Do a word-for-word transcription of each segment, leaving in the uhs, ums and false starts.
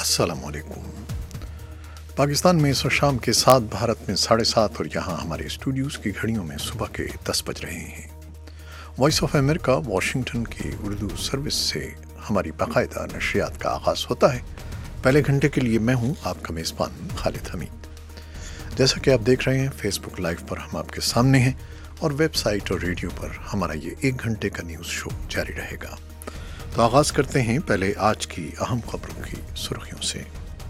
السلام علیکم۔ پاکستان میں اس وقت شام کے سات، بھارت میں ساڑھے سات اور یہاں ہمارے اسٹوڈیوز کی گھڑیوں میں صبح کے دس بج رہے ہیں۔ وائس آف امریکہ واشنگٹن کی اردو سروس سے ہماری باقاعدہ نشریات کا آغاز ہوتا ہے۔ پہلے گھنٹے کے لیے میں ہوں آپ کا میزبان خالد حمید۔ جیسا کہ آپ دیکھ رہے ہیں فیس بک لائیو پر ہم آپ کے سامنے ہیں اور ویب سائٹ اور ریڈیو پر ہمارا یہ ایک گھنٹے کا نیوز شو جاری رہے گا۔ تو آغاز کرتے ہیں پہلے آج کی اہم خبروں کی سرخیوں سے۔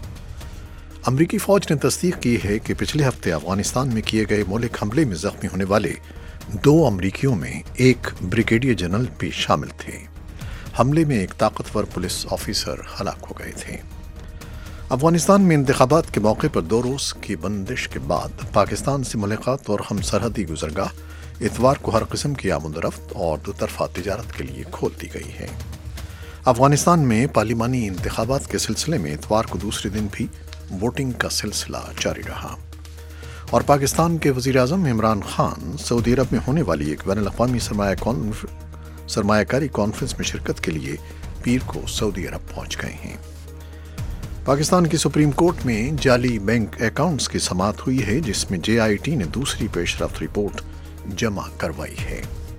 امریکی فوج نے تصدیق کی ہے کہ پچھلے ہفتے افغانستان میں کیے گئے مہلک حملے میں زخمی ہونے والے دو امریکیوں میں ایک بریگیڈیئر جنرل بھی شامل تھے۔ حملے میں ایک طاقتور پولیس آفیسر ہلاک ہو گئے تھے۔ افغانستان میں انتخابات کے موقع پر دو روز کی بندش کے بعد پاکستان سے ملاقات اور ہم سرحدی گزرگاہ اتوار کو ہر قسم کی آمد و رفت اور دو طرفہ تجارت کے لیے کھول دی گئی ہے۔ افغانستان میں پارلیمانی انتخابات کے سلسلے میں اتوار کو دوسرے دن بھی ووٹنگ کا سلسلہ جاری رہا، اور پاکستان کے وزیر اعظم عمران خان سعودی عرب میں ہونے والی ایک بین الاقوامی سرمایہ کانف... سرمایہ کاری کانفرنس میں شرکت کے لیے پیر کو سعودی عرب پہنچ گئے ہیں۔ پاکستان کی سپریم کورٹ میں جعلی بینک اکاؤنٹس کی سماعت ہوئی ہے، جس میں جے آئی ٹی نے دوسری پیش رفت رپورٹ جمع کروائی ہے۔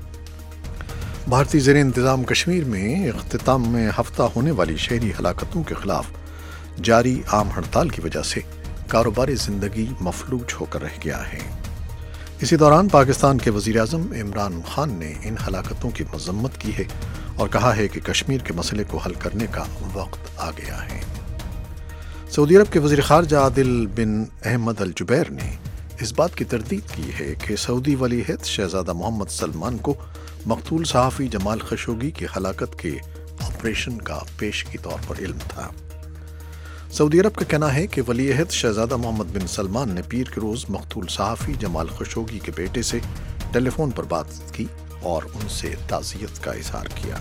بھارتی زیر انتظام کشمیر میں اختتام میں ہفتہ ہونے والی شہری ہلاکتوں کے خلاف جاری عام ہڑتال کی وجہ سے کاروباری زندگی مفلوج ہو کر رہ گیا ہے۔ اسی دوران پاکستان کے وزیر اعظم عمران خان نے ان ہلاکتوں کی مذمت کی ہے اور کہا ہے کہ کشمیر کے مسئلے کو حل کرنے کا وقت آ گیا ہے۔ سعودی عرب کے وزیر خارجہ عادل بن احمد الجبیر نے اس بات کی تردید کی ہے کہ سعودی ولی عہد شہزادہ محمد سلمان کو مقتول صحافی جمال خشوگی کی ہلاکت کے آپریشن کا پیشگی طور پر علم تھا۔ سعودی عرب کا کہنا ہے کہ ولی عہد شہزادہ محمد بن سلمان نے پیر کے روز مقتول صحافی جمال خشوگی کے بیٹے سے ٹیلی فون پر بات کی اور ان سے تعزیت کا اظہار کیا۔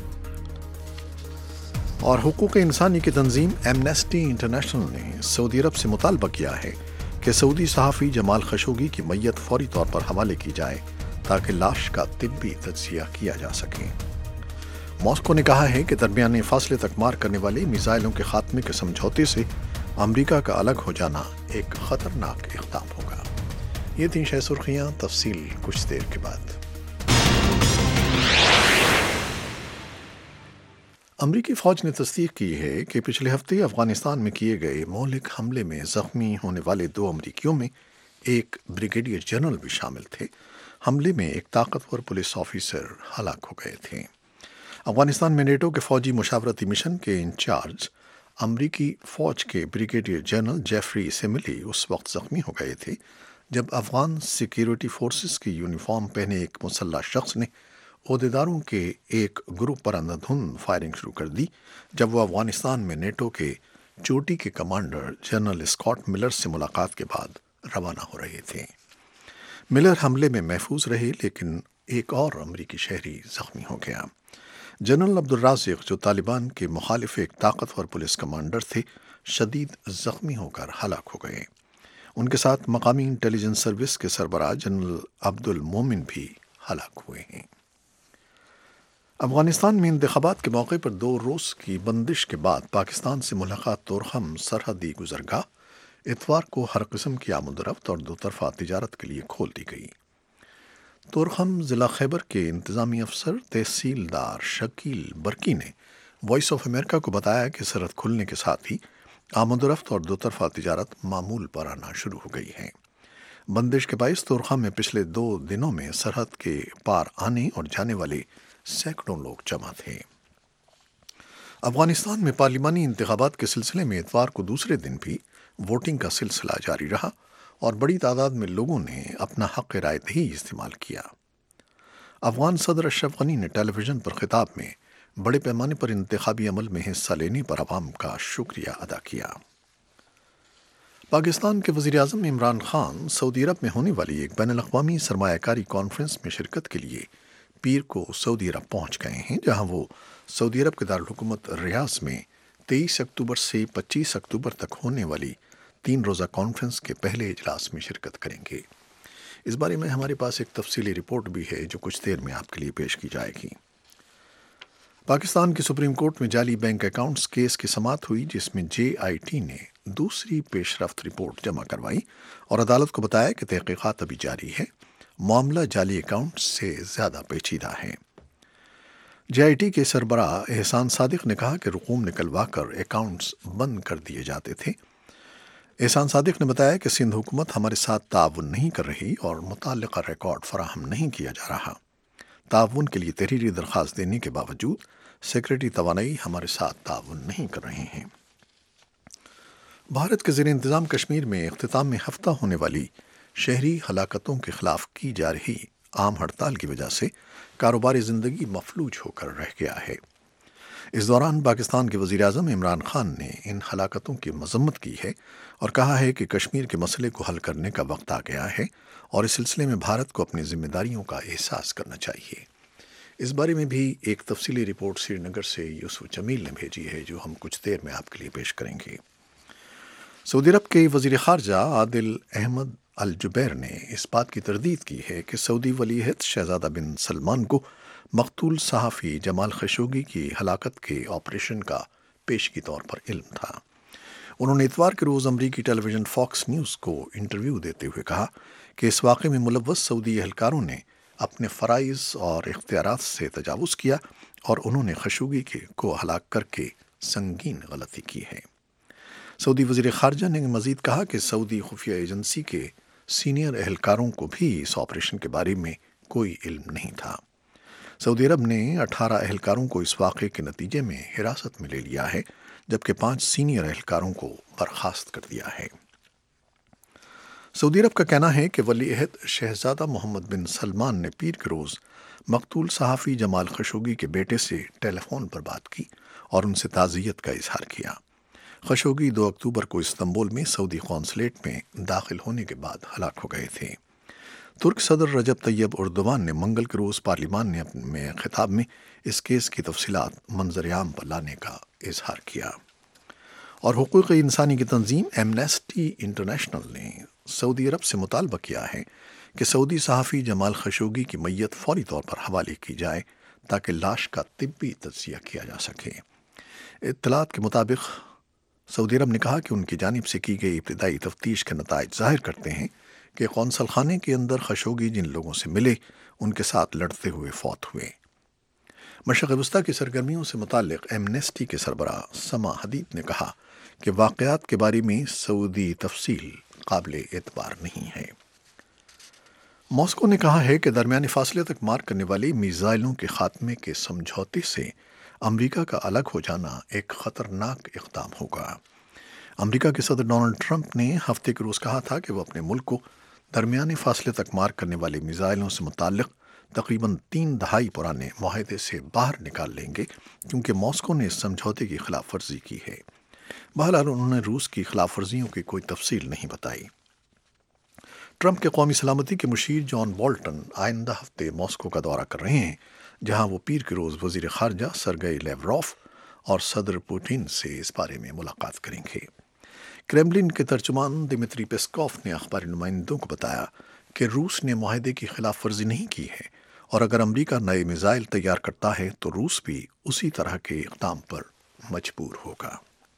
اور حقوق انسانی کی تنظیم ایمنسٹی انٹرنیشنل نے سعودی عرب سے مطالبہ کیا ہے کہ سعودی صحافی جمال خشوگی کی میت فوری طور پر حوالے کی جائے تاکہ لاش کا طبی تجزیہ کیا جا سکے۔ ماسکو نے کہا ہے کہ درمیانے فاصلے تک مار کرنے والے میزائلوں کے خاتمے کے سمجھوتے سے امریکہ کا الگ ہو جانا ایک خطرناک اقدام ہوگا۔ یہ تین شہ سرخیاں، تفصیل کچھ دیر کے بعد۔ امریکی فوج نے تصدیق کی ہے کہ پچھلے ہفتے افغانستان میں کیے گئے مہلک حملے میں زخمی ہونے والے دو امریکیوں میں ایک بریگیڈیئر جنرل بھی شامل تھے۔ حملے میں ایک طاقتور پولیس آفیسر ہلاک ہو گئے تھے۔ افغانستان میں نیٹو کے فوجی مشاورتی مشن کے انچارج امریکی فوج کے بریگیڈیئر جنرل جیفری سیملی اس وقت زخمی ہو گئے تھے جب افغان سیکیورٹی فورسز کی یونیفارم پہنے ایک مسلح شخص نے عہدیداروں کے ایک گروپ پر اندھا دھند فائرنگ شروع کر دی جب وہ افغانستان میں نیٹو کے چوٹی کے کمانڈر جنرل اسکاٹ ملر سے ملاقات کے بعد روانہ ہو رہے تھے۔ ملر حملے میں محفوظ رہے لیکن ایک اور امریکی شہری زخمی ہو گیا۔ جنرل عبدالرازق، جو طالبان کے مخالف ایک طاقتور پولیس کمانڈر تھے، شدید زخمی ہو کر ہلاک ہو گئے۔ ان کے ساتھ مقامی انٹیلی جنس سروس کے سربراہ جنرل عبد المومن بھی ہلاک ہوئے ہیں۔ افغانستان میں انتخابات کے موقع پر دو روز کی بندش کے بعد پاکستان سے ملاقات تورخم سرحدی گزرگاہ اتوار کو ہر قسم کی آمد و رفت اور دو طرفہ تجارت کے لیے کھول دی گئی۔ تورخم ضلع خیبر کے انتظامی افسر تحصیلدار شکیل برکی نے وائس آف امریکہ کو بتایا کہ سرحد کھلنے کے ساتھ ہی آمد و رفت اور دو طرفہ تجارت معمول پر آنا شروع ہو گئی ہے۔ بندش کے باعث تورخم میں پچھلے دو دنوں میں سرحد کے پار آنے اور جانے والے سینکڑوں لوگ جمع تھے۔ افغانستان میں پارلیمانی انتخابات کے سلسلے میں اتوار کو دوسرے دن بھی ووٹنگ کا سلسلہ جاری رہا اور بڑی تعداد میں لوگوں نے اپنا حق رائے دہی استعمال کیا۔ افغان صدر اشرف غنی نے ٹیلی ویژن پر خطاب میں بڑے پیمانے پر انتخابی عمل میں حصہ لینے پر عوام کا شکریہ ادا کیا۔ پاکستان کے وزیر اعظم عمران خان سعودی عرب میں ہونے والی ایک بین الاقوامی سرمایہ کاری کانفرنس میں شرکت کے لیے پیر کو سعودی عرب پہنچ گئے ہیں، جہاں وہ سعودی عرب کے دارالحکومت ریاض میں تیئیس اکتوبر سے پچیس اکتوبر تک ہونے والی تین روزہ کانفرنس کے پہلے اجلاس میں شرکت کریں گے۔ اس بارے میں ہمارے پاس ایک تفصیلی رپورٹ بھی ہے جو کچھ دیر میں آپ کے لیے پیش کی جائے گی۔ پاکستان کی سپریم کورٹ میں جعلی بینک اکاؤنٹس کیس کی سماعت ہوئی، جس میں جے آئی ٹی نے دوسری پیش رفت رپورٹ جمع کروائی اور عدالت کو بتایا کہ تحقیقات ابھی جاری ہے، معاملہ جعلی اکاؤنٹس سے زیادہ پیچیدہ ہے۔ جے آئی ٹی کے سربراہ احسان صادق نے کہا کہ رقوم نکلوا کر اکاؤنٹس بند کر دیے جاتے تھے۔ احسان صادق نے بتایا کہ سندھ حکومت ہمارے ساتھ تعاون نہیں کر رہی اور متعلقہ ریکارڈ فراہم نہیں کیا جا رہا۔ تعاون کے لیے تحریری درخواست دینے کے باوجود سیکرٹری توانائی ہمارے ساتھ تعاون نہیں کر رہے ہیں۔ بھارت کے زیر انتظام کشمیر میں اختتام میں ہفتہ ہونے والی شہری ہلاکتوں کے خلاف کی جا رہی عام ہڑتال کی وجہ سے کاروباری زندگی مفلوج ہو کر رہ گیا ہے۔ اس دوران پاکستان کے وزیر اعظم عمران خان نے ان ہلاکتوں کی مذمت کی ہے اور کہا ہے کہ کشمیر کے مسئلے کو حل کرنے کا وقت آ گیا ہے اور اس سلسلے میں بھارت کو اپنی ذمہ داریوں کا احساس کرنا چاہیے۔ اس بارے میں بھی ایک تفصیلی رپورٹ سری نگر سے یوسف جمیل نے بھیجی ہے، جو ہم کچھ دیر میں آپ کے لیے پیش کریں گے۔ سعودی عرب کے وزیر خارجہ عادل احمد الجبیر نے اس بات کی تردید کی ہے کہ سعودی ولی عہد شہزادہ بن سلمان کو مقتول صحافی جمال خشوگی کی ہلاکت کے آپریشن کا پیشگی طور پر علم تھا۔ انہوں نے اتوار کے روز امریکی ٹیلی ویژن فاکس نیوز کو انٹرویو دیتے ہوئے کہا کہ اس واقعے میں ملوث سعودی اہلکاروں نے اپنے فرائض اور اختیارات سے تجاوز کیا اور انہوں نے خشوگی کے کو ہلاک کر کے سنگین غلطی کی ہے۔ سعودی وزیر خارجہ نے مزید کہا کہ سعودی خفیہ ایجنسی کے سینئر اہلکاروں کو بھی اس آپریشن کے بارے میں کوئی علم نہیں تھا۔ سعودی عرب نے اٹھارہ اہلکاروں کو اس واقعے کے نتیجے میں حراست میں لے لیا ہے، جبکہ پانچ سینئر اہلکاروں کو برخاست کر دیا ہے۔ سعودی عرب کا کہنا ہے کہ ولی عہد شہزادہ محمد بن سلمان نے پیر کے روز مقتول صحافی جمال خشوگی کے بیٹے سے ٹیلی فون پر بات کی اور ان سے تعزیت کا اظہار کیا۔ خشوگی دو اکتوبر کو استنبول میں سعودی قونصلیٹ میں داخل ہونے کے بعد ہلاک ہو گئے تھے۔ ترک صدر رجب طیب اردوان نے منگل کے روز پارلیمان نے اپنے خطاب میں اس کیس کی تفصیلات منظر عام پر لانے کا اظہار کیا۔ اور حقوق انسانی کی تنظیم ایمنسٹی انٹرنیشنل نے سعودی عرب سے مطالبہ کیا ہے کہ سعودی صحافی جمال خشوگی کی میت فوری طور پر حوالے کی جائے تاکہ لاش کا طبی تجزیہ کیا جا سکے۔ اطلاعات کے مطابق سعودی عرب نے کہا کہ ان کی جانب سے کی گئی ابتدائی تفتیش کے نتائج ظاہر کرتے ہیں کہ قونصل خانے کے اندر خشوگی جن لوگوں سے ملے ان کے ساتھ لڑتے ہوئے فوت ہوئے۔ مشرق وسطیٰ کی سرگرمیوں سے متعلق ایمنسٹی کے سربراہ سما حدید نے کہا کہ واقعات کے بارے میں سعودی تفصیل قابل اعتبار نہیں ہے۔ ماسکو نے کہا ہے کہ درمیانی فاصلے تک مار کرنے والی میزائلوں کے خاتمے کے سمجھوتے سے امریکہ کا الگ ہو جانا ایک خطرناک اقدام ہوگا۔ امریکہ کے صدر ڈونلڈ ٹرمپ نے ہفتے کے روز کہا تھا کہ وہ اپنے ملک کو درمیانی فاصلے تک مار کرنے والی میزائلوں سے متعلق تقریباً تین دہائی پرانے معاہدے سے باہر نکال لیں گے، کیونکہ ماسکو نے اس سمجھوتے کی خلاف ورزی کی ہے۔ بہرحال انہوں نے روس کی خلاف ورزیوں کی کوئی تفصیل نہیں بتائی۔ ٹرمپ کے قومی سلامتی کے مشیر جان بولٹن آئندہ ہفتے ماسکو کا دورہ کر رہے ہیں، جہاں وہ پیر کے روز وزیر خارجہ سرگئی لیوروف اور صدر پوٹین سے اس بارے میں ملاقات کریں گے۔ کریملن کے ترجمان دمتری پیسکوف نے اخباری نمائندوں کو بتایا کہ روس نے معاہدے کی خلاف ورزی نہیں کی ہے اور اگر امریکہ نئے میزائل تیار کرتا ہے تو روس بھی اسی طرح کے اقدام پر مجبور ہوگا۔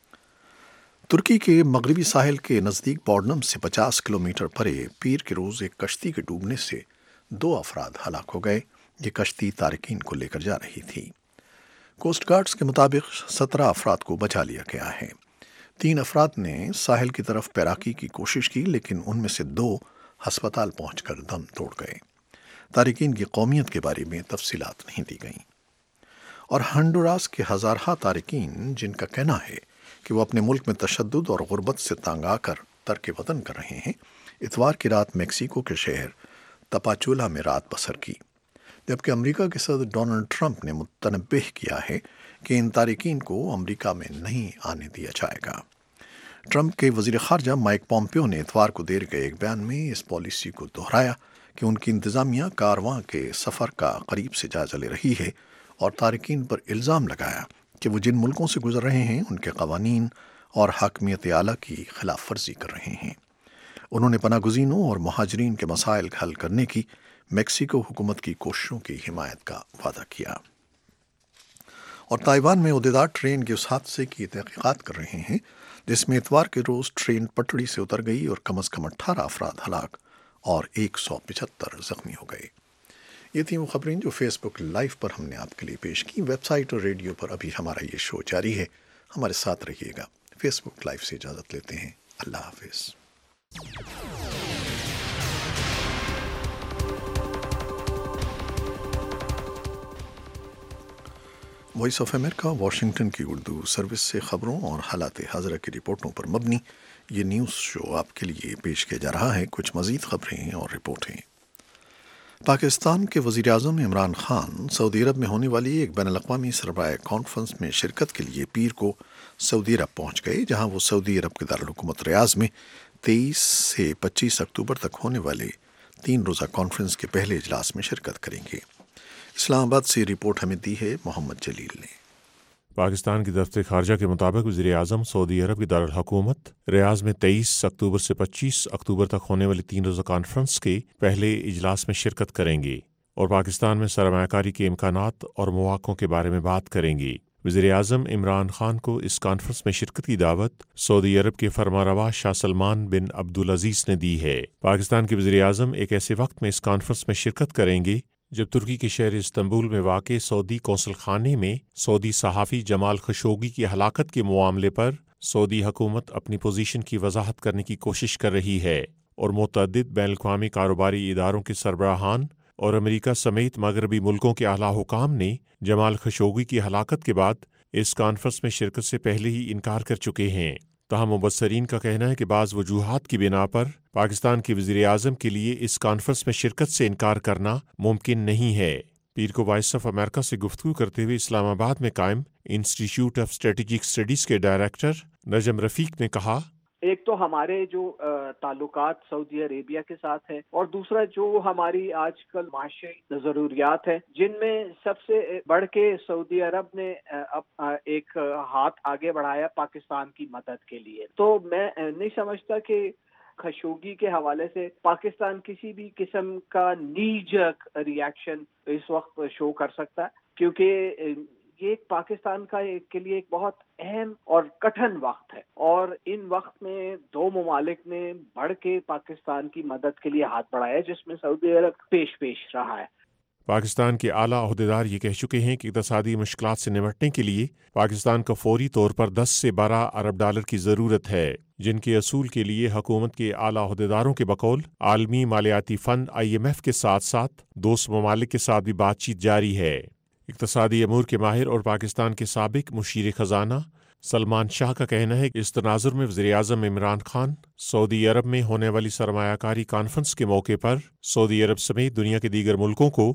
ترکی کے مغربی ساحل کے نزدیک بورڈنم سے پچاس کلومیٹر پرے پیر کے روز ایک کشتی کے ڈوبنے سے دو افراد ہلاک ہو گئے۔ یہ کشتی تارکین کو لے کر جا رہی تھی۔ کوسٹ گارڈز کے مطابق سترہ افراد کو بچا لیا گیا ہے۔ تین افراد نے ساحل کی طرف تیراکی کی کوشش کی، لیکن ان میں سے دو ہسپتال پہنچ کر دم توڑ گئے۔ تارکین کی قومیت کے بارے میں تفصیلات نہیں دی گئیں۔ اور ہنڈوراس کے ہزارہ تارکین جن کا کہنا ہے کہ وہ اپنے ملک میں تشدد اور غربت سے تنگ آ کر ترک وطن کر رہے ہیں، اتوار کی رات میکسیکو کے شہر تپاچولا میں رات بسر کی، جبکہ امریکہ کے صدر ڈونلڈ ٹرمپ نے متنبہ کیا ہے کہ ان تارکین کو امریکہ میں نہیں آنے دیا جائے گا۔ ٹرمپ کے وزیر خارجہ مائک پومپیو نے اتوار کو دیر گئے ایک بیان میں اس پالیسی کو دہرایا کہ ان کی انتظامیہ کارواں کے سفر کا قریب سے جائزہ لے رہی ہے اور تارکین پر الزام لگایا کہ وہ جن ملکوں سے گزر رہے ہیں ان کے قوانین اور حاکمیت اعلیٰ کی خلاف ورزی کر رہے ہیں۔ انہوں نے پناہ گزینوں اور مہاجرین کے مسائل حل کرنے کی میکسیکو حکومت کی کوششوں کی حمایت کا وعدہ کیا۔ اور تائیوان میں عہدیدار ٹرین کے اس حادثے کی تحقیقات کر رہے ہیں جس میں اتوار کے روز ٹرین پٹڑی سے اتر گئی اور کم از کم اٹھارہ افراد ہلاک اور ایک سو پچہتر زخمی ہو گئے۔ یہ تھی وہ خبریں جو فیس بک لائیو پر ہم نے آپ کے لیے پیش کی۔ ویب سائٹ اور ریڈیو پر ابھی ہمارا یہ شو جاری ہے، ہمارے ساتھ رہیے گا۔ فیس بک لائیو سے اجازت لیتے ہیں، اللہ حافظ۔ وائس آف امریکہ واشنگٹن کی اردو سروس سے خبروں اور حالات حاضرہ کی رپورٹوں پر مبنی یہ نیوز شو آپ کے لیے پیش کیا جا رہا ہے۔ کچھ مزید خبریں اور رپورٹیں۔ پاکستان کے وزیر اعظم عمران خان سعودی عرب میں ہونے والی ایک بین الاقوامی سربراہ کانفرنس میں شرکت کے لیے پیر کو سعودی عرب پہنچ گئے، جہاں وہ سعودی عرب کے دارالحکومت ریاض میں تیئیس سے پچیس اکتوبر تک ہونے والے تین روزہ کانفرنس کے پہلے اجلاس میں شرکت کریں گے۔ اسلام آباد سے رپورٹ ہمیں دی ہے محمد جلیل نے۔ پاکستان کی دفتر خارجہ کے مطابق وزیر اعظم سعودی عرب کی دارالحکومت ریاض میں تیئیس اکتوبر سے پچیس اکتوبر تک ہونے والی تین روزہ کانفرنس کے پہلے اجلاس میں شرکت کریں گے اور پاکستان میں سرمایہ کاری کے امکانات اور مواقعوں کے بارے میں بات کریں گے۔ وزیر اعظم عمران خان کو اس کانفرنس میں شرکت کی دعوت سعودی عرب کے فرمانروا شاہ سلمان بن عبدالعزیز نے دی ہے۔ پاکستان کے وزیر اعظم ایک ایسے وقت میں اس کانفرنس میں شرکت کریں گے جب ترکی کے شہر استنبول میں واقع سعودی قونصل خانے میں سعودی صحافی جمال خشوگی کی ہلاکت کے معاملے پر سعودی حکومت اپنی پوزیشن کی وضاحت کرنے کی کوشش کر رہی ہے اور متعدد بین الاقوامی کاروباری اداروں کے سربراہان اور امریکہ سمیت مغربی ملکوں کے اعلیٰ حکام نے جمال خشوگی کی ہلاکت کے بعد اس کانفرنس میں شرکت سے پہلے ہی انکار کر چکے ہیں۔ تاہم مبصرین کا کہنا ہے کہ بعض وجوہات کی بنا پر پاکستان کے وزیر اعظم کے لیے اس کانفرنس میں شرکت سے انکار کرنا ممکن نہیں ہے۔ پیر کو وائس آف امریکہ سے گفتگو کرتے ہوئے اسلام آباد میں قائم انسٹیٹیوٹ آف اسٹریٹجک اسٹڈیز کے ڈائریکٹر نجم رفیق نے کہا، ایک تو ہمارے جو تعلقات سعودی عربیہ کے ساتھ ہیں اور دوسرا جو ہماری آج کل معاشی ضروریات ہیں، جن میں سب سے بڑھ کے سعودی عرب نے اب ایک ہاتھ آگے بڑھایا پاکستان کی مدد کے لیے۔ تو میں نہیں سمجھتا کہ خشوگی کے حوالے سے پاکستان کسی بھی قسم کا نیجک ریاکشن اس وقت شو کر سکتا ہے، کیونکہ یہ ایک پاکستان کا ایک کے لیے ایک بہت اہم اور کٹھن وقت ہے، اور ان وقت میں دو ممالک نے بڑھ کے پاکستان کی مدد کے لیے ہاتھ بڑھایا، جس میں سعودی عرب پیش پیش رہا ہے۔ پاکستان کے اعلیٰ عہدیدار یہ کہہ چکے ہیں کہ اقتصادی مشکلات سے نمٹنے کے لیے پاکستان کو فوری طور پر دس سے بارہ ارب ڈالر کی ضرورت ہے، جن کے اصول کے لیے حکومت کے اعلیٰ عہدیداروں کے بقول عالمی مالیاتی فنڈ آئی ایم ایف کے ساتھ ساتھ دوست ممالک کے ساتھ بھی بات چیت جاری ہے۔ اقتصادی امور کے ماہر اور پاکستان کے سابق مشیر خزانہ سلمان شاہ کا کہنا ہے کہ اس تناظر میں وزیر اعظم عمران خان سعودی عرب میں ہونے والی سرمایہ کاری کانفرنس کے موقع پر سعودی عرب سمیت دنیا کے دیگر ملکوں کو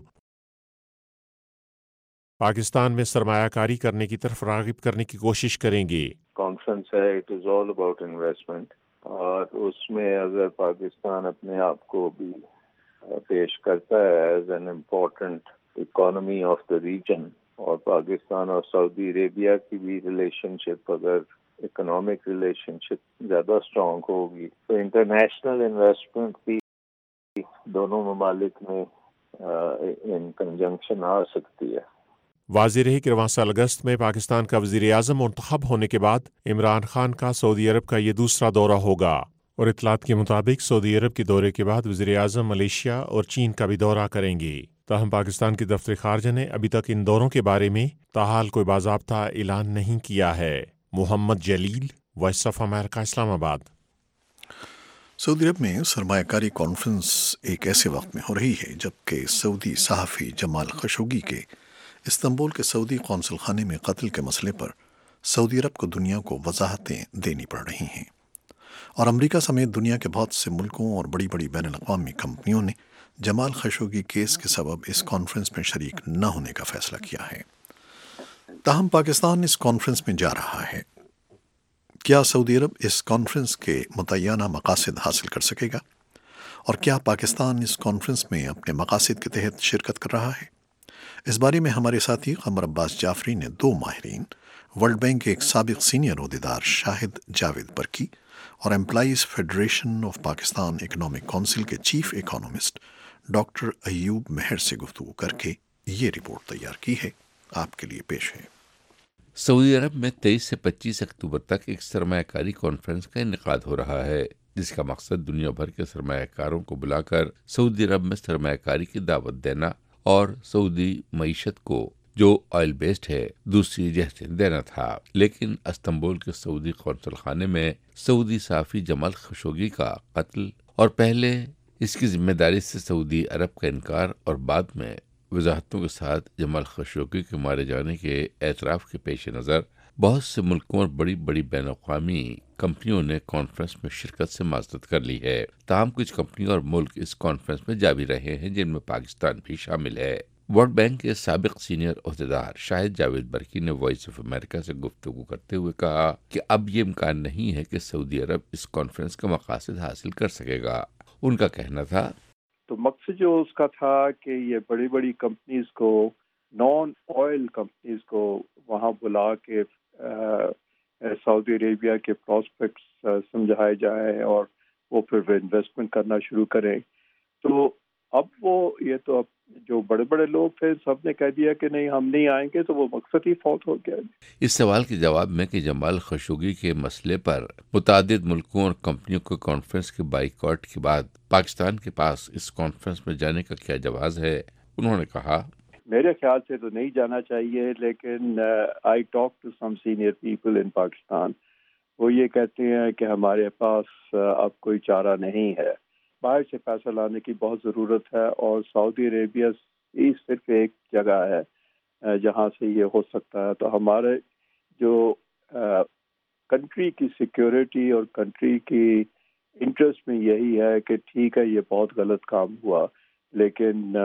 پاکستان میں سرمایہ کاری کرنے کی طرف راغب کرنے کی کوشش کریں گے۔ کانفرنس ہے، it is all about investment, اور اس میں اگر پاکستان اپنے آپ کو بھی پیش کرتا ہے as an important economy of the region, اور پاکستان اور سعودی عربیہ کی بھی ریلیشن شپ اگر اکنامک ریلیشن شپ زیادہ اسٹرانگ ہوگی تو انٹرنیشنل انویسٹمنٹ بھی دونوں ممالک میں ان کنجنکشن آ سکتی ہے۔ واضح رہے کہ رواں سال اگست میں پاکستان کا وزیر اعظم منتخب ہونے کے بعد عمران خان کا سعودی عرب کا یہ دوسرا دورہ ہوگا، اور اطلاعات کے مطابق سعودی عرب کے دورے کے بعد وزیر اعظم ملیشیا اور چین کا بھی دورہ کریں گے۔ تاہم پاکستان کی دفتر خارجہ نے ابھی تک ان دوروں کے بارے میں تاحال کوئی باضابطہ اعلان نہیں کیا ہے۔ محمد جلیل، وائس آف امریکہ، اسلام آباد۔ سعودی عرب میں سرمایہ کاری کانفرنس ایک ایسے وقت میں ہو رہی ہے جبکہ سعودی صحافی جمال خشوگی کے استنبول کے سعودی قونصل خانے میں قتل کے مسئلے پر سعودی عرب کو دنیا کو وضاحتیں دینی پڑ رہی ہیں، اور امریکہ سمیت دنیا کے بہت سے ملکوں اور بڑی بڑی بین الاقوامی کمپنیوں نے جمال خشوگی کیس کے سبب اس کانفرنس میں شریک نہ ہونے کا فیصلہ کیا ہے۔ تاہم پاکستان اس کانفرنس میں جا رہا ہے۔ کیا سعودی عرب اس کانفرنس کے متعینہ مقاصد حاصل کر سکے گا؟ اور کیا پاکستان اس کانفرنس میں اپنے مقاصد کے تحت شرکت کر رہا ہے؟ اس بارے میں ہمارے ساتھی قمر عباس جعفری نے دو ماہرین، ورلڈ بینک کے ایک سابق سینئر عہدیدار شاہد جاوید برکی اور employees federation of Pakistan economic council کے chief economist doctor Ayub Mehr سے گفتگو کر کے یہ رپورٹ تیار کی ہے، آپ کے لیے پیش ہے۔ سعودی عرب میں تیئیس سے پچیس اکتوبر تک ایک سرمایہ کاری کانفرنس کا انعقاد ہو رہا ہے، جس کا مقصد دنیا بھر کے سرمایہ کاروں کو بلا کر سعودی عرب میں سرمایہ کاری کی دعوت دینا اور سعودی معیشت کو جو آئل بیسڈ ہے دوسری جہت دینا تھا۔ لیکن استنبول کے سعودی قونصل خانے میں سعودی صحافی جمال خشوگی کا قتل اور پہلے اس کی ذمہ داری سے سعودی عرب کا انکار اور بعد میں وضاحتوں کے ساتھ جمال خشوگی کے مارے جانے کے اعتراف کے پیش نظر بہت سے ملکوں اور بڑی بڑی بین الاقوامی کمپنیوں نے کانفرنس میں شرکت سے معذرت کر لی ہے۔ تاہم کچھ کمپنیوں اور ملک اس کانفرنس میں جا بھی رہے ہیں، جن میں پاکستان بھی شامل ہے۔ ورلڈ بینک کے سابق سینئر عہدیدار شاہد جاوید برقی نے وائس آف امریکہ سے گفتگو کرتے ہوئے کہا کہ اب یہ امکان نہیں ہے کہ سعودی عرب اس کانفرنس کا مقاصد حاصل کر سکے گا۔ ان کا کہنا تھا تو مقصد جو اس کا تھا کہ یہ بڑی بڑی کمپنیز کو، نان آئل کمپنیز کو وہاں بلا کے سعودی عربیہ کے پراسپیکٹس سمجھائے جائے اور وہ پھر انویسٹمنٹ کرنا شروع کریں۔ تو اب وہ یہ تو اب جو بڑے بڑے لوگ تھے سب نے کہہ دیا کہ نہیں ہم نہیں آئیں گے، تو وہ مقصد ہی فوت ہو گیا۔ اس سوال کے جواب میں کہ جمال خشوگی کے مسئلے پر متعدد ملکوں اور کمپنیوں کے کانفرنس کے بائیکاٹ کے بعد پاکستان کے پاس اس کانفرنس میں جانے کا کیا جواز ہے، انہوں نے کہا میرے خیال سے تو نہیں جانا چاہیے، لیکن I talk to some senior people in Pakistan, وہ یہ کہتے ہیں کہ ہمارے پاس اب کوئی چارہ نہیں ہے، باہر سے پیسہ لانے کی بہت ضرورت ہے، اور سعودی عربیہ ہی صرف ایک جگہ ہے جہاں سے یہ ہو سکتا ہے۔ تو ہمارے جو کنٹری کی سیکیورٹی اور کنٹری کی انٹرسٹ میں یہی ہے کہ ٹھیک ہے یہ بہت غلط کام ہوا، لیکن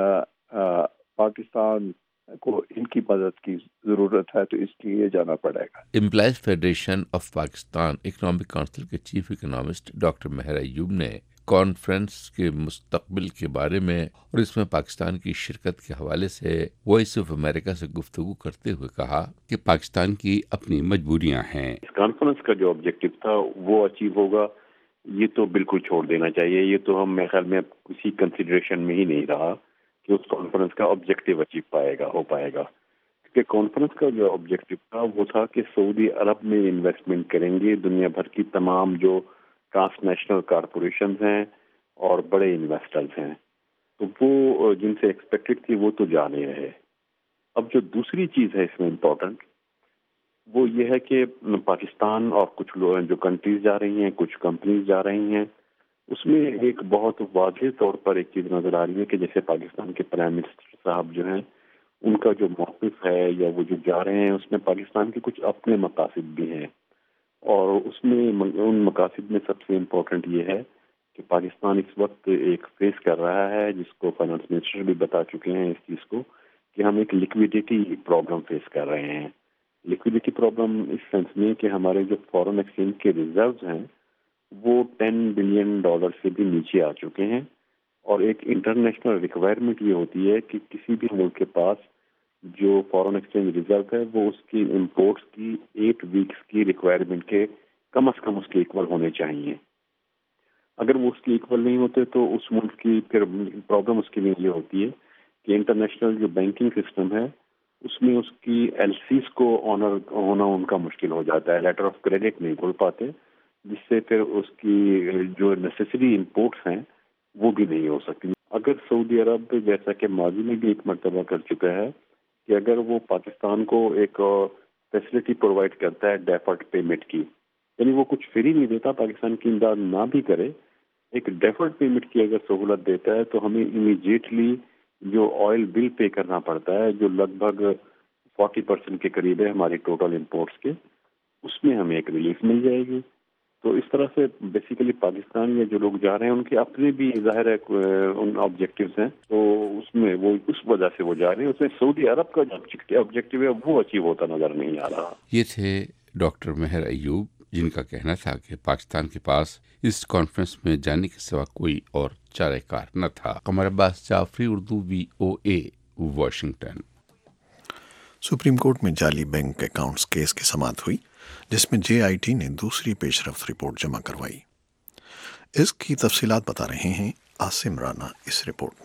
پاکستان کو ان کی مدد کی ضرورت ہے، تو اس لیے جانا پڑے گا۔ Employees federation of Pakistan economic council کے chief economist doctor Mehr Ayub نے کانفرنس کے مستقبل کے بارے میں اور اس میں پاکستان کی شرکت کے حوالے سے وائس آف امریکہ سے گفتگو کرتے ہوئے کہا کہ پاکستان کی اپنی مجبوریاں ہیں۔ اس کانفرنس کا جو آبجیکٹو تھا وہ اچیو ہوگا، یہ تو بالکل چھوڑ دینا چاہیے، یہ تو ہم میرے خیال میں کسی کنسیڈریشن میں ہی نہیں رہا کہ اس کانفرنس کا آبجیکٹو اچیو پائے گا ہو پائے گا، کیونکہ کانفرنس کا جو آبجیکٹو تھا وہ تھا کہ سعودی عرب میں انویسٹمنٹ کریں گے دنیا بھر کی تمام جو ٹرانس نیشنل کارپوریشنز ہیں اور بڑے انویسٹرز ہیں، تو وہ جن سے ایکسپیکٹڈ تھی وہ تو جا نہیں رہے۔ اب جو دوسری چیز ہے اس میں امپورٹنٹ وہ یہ ہے کہ پاکستان اور کچھ لوگ جو کنٹریز جا رہی ہیں، کچھ کمپنیز جا رہی ہیں، اس میں ایک بہت واضح طور پر ایک چیز نظر آ رہی ہے کہ جیسے پاکستان کے پرائم منسٹر صاحب جو ہیں ان کا جو موقف ہے یا وہ جو جا رہے ہیں اس میں پاکستان کے کچھ اپنے مقاصد بھی ہیں، اور اس میں ان مقاصد میں سب سے امپورٹنٹ یہ ہے کہ پاکستان اس وقت ایک فیس کر رہا ہے جس کو فائنانس منسٹر بھی بتا چکے ہیں اس چیز کو کہ ہم ایک لیکویڈیٹی پرابلم فیس کر رہے ہیں۔ لیکویڈیٹی پرابلم اس سینس میں کہ ہمارے جو فارن ایکسچینج کے ریزروز ہیں وہ ٹین بلین ڈالر سے بھی نیچے آ چکے ہیں، اور ایک انٹرنیشنل ریکوائرمنٹ یہ ہوتی ہے کہ کسی بھی ملک کے پاس جو فارن ایکسچینج ریزرو ہے وہ اس کی امپورٹس کی ایٹ ویکس کی ریکوائرمنٹ کے کم از کم اس کے ایکول ہونے چاہیے۔ اگر وہ اس کے ایکول نہیں ہوتے تو اس ملک کی پھر پرابلم اس کے لیے یہ ہوتی ہے کہ انٹرنیشنل جو بینکنگ سسٹم ہے اس میں اس کی ایل سیز کو آنر ہونا ان کا مشکل ہو جاتا ہے، لیٹر آف کریڈٹ نہیں کھول پاتے، جس سے پھر اس کی جو نیسیسری امپورٹس ہیں وہ بھی نہیں ہو سکتی۔ اگر سعودی عرب جیسا کہ ماضی میں بھی ایک مرتبہ کر چکا ہے کہ اگر وہ پاکستان کو ایک فیسلٹی پرووائڈ کرتا ہے ڈیفرڈ پیمنٹ کی، یعنی وہ کچھ فری نہیں دیتا، پاکستان کی امداد نہ بھی کرے، ایک ڈیفرڈ پیمنٹ کی اگر سہولت دیتا ہے تو ہمیں امیڈیٹلی جو آئل بل پے کرنا پڑتا ہے جو لگ بھگ فورٹی پرسینٹ کے قریب ہے ہماری ٹوٹل امپورٹس کے، اس میں ہمیں ایک ریلیف مل جائے گی۔ تو اس طرح سے بیسیکلی پاکستان میں جو لوگ جا رہے ہیں ان کے اپنے بھی ظاہر ہے ان آبجیکٹیوز ہیں، تو اس میں وہ اس وجہ سے وہ جا رہے ہیں، اس میں سعودی عرب کا جو آبجیکٹیو ہے وہ اچیو ہوتا نظر نہیں آ رہا۔ یہ تھے ڈاکٹر مہر ایوب جن کا کہنا تھا کہ پاکستان کے پاس اس کانفرنس میں جانے کے سوا کوئی اور چارہ کار نہ تھا۔ Qamar Abbas Jafri, Urdu, V O A, Washington. Supreme court میں جعلی بینک اکاؤنٹس کیس کی سماعت ہوئی جس میں جے آئی ٹی نے دوسری پیش رفت رپورٹ جمع کروائی۔ اس کی تفصیلات بتا رہے ہیں عاصم رانا اس رپورٹ میں۔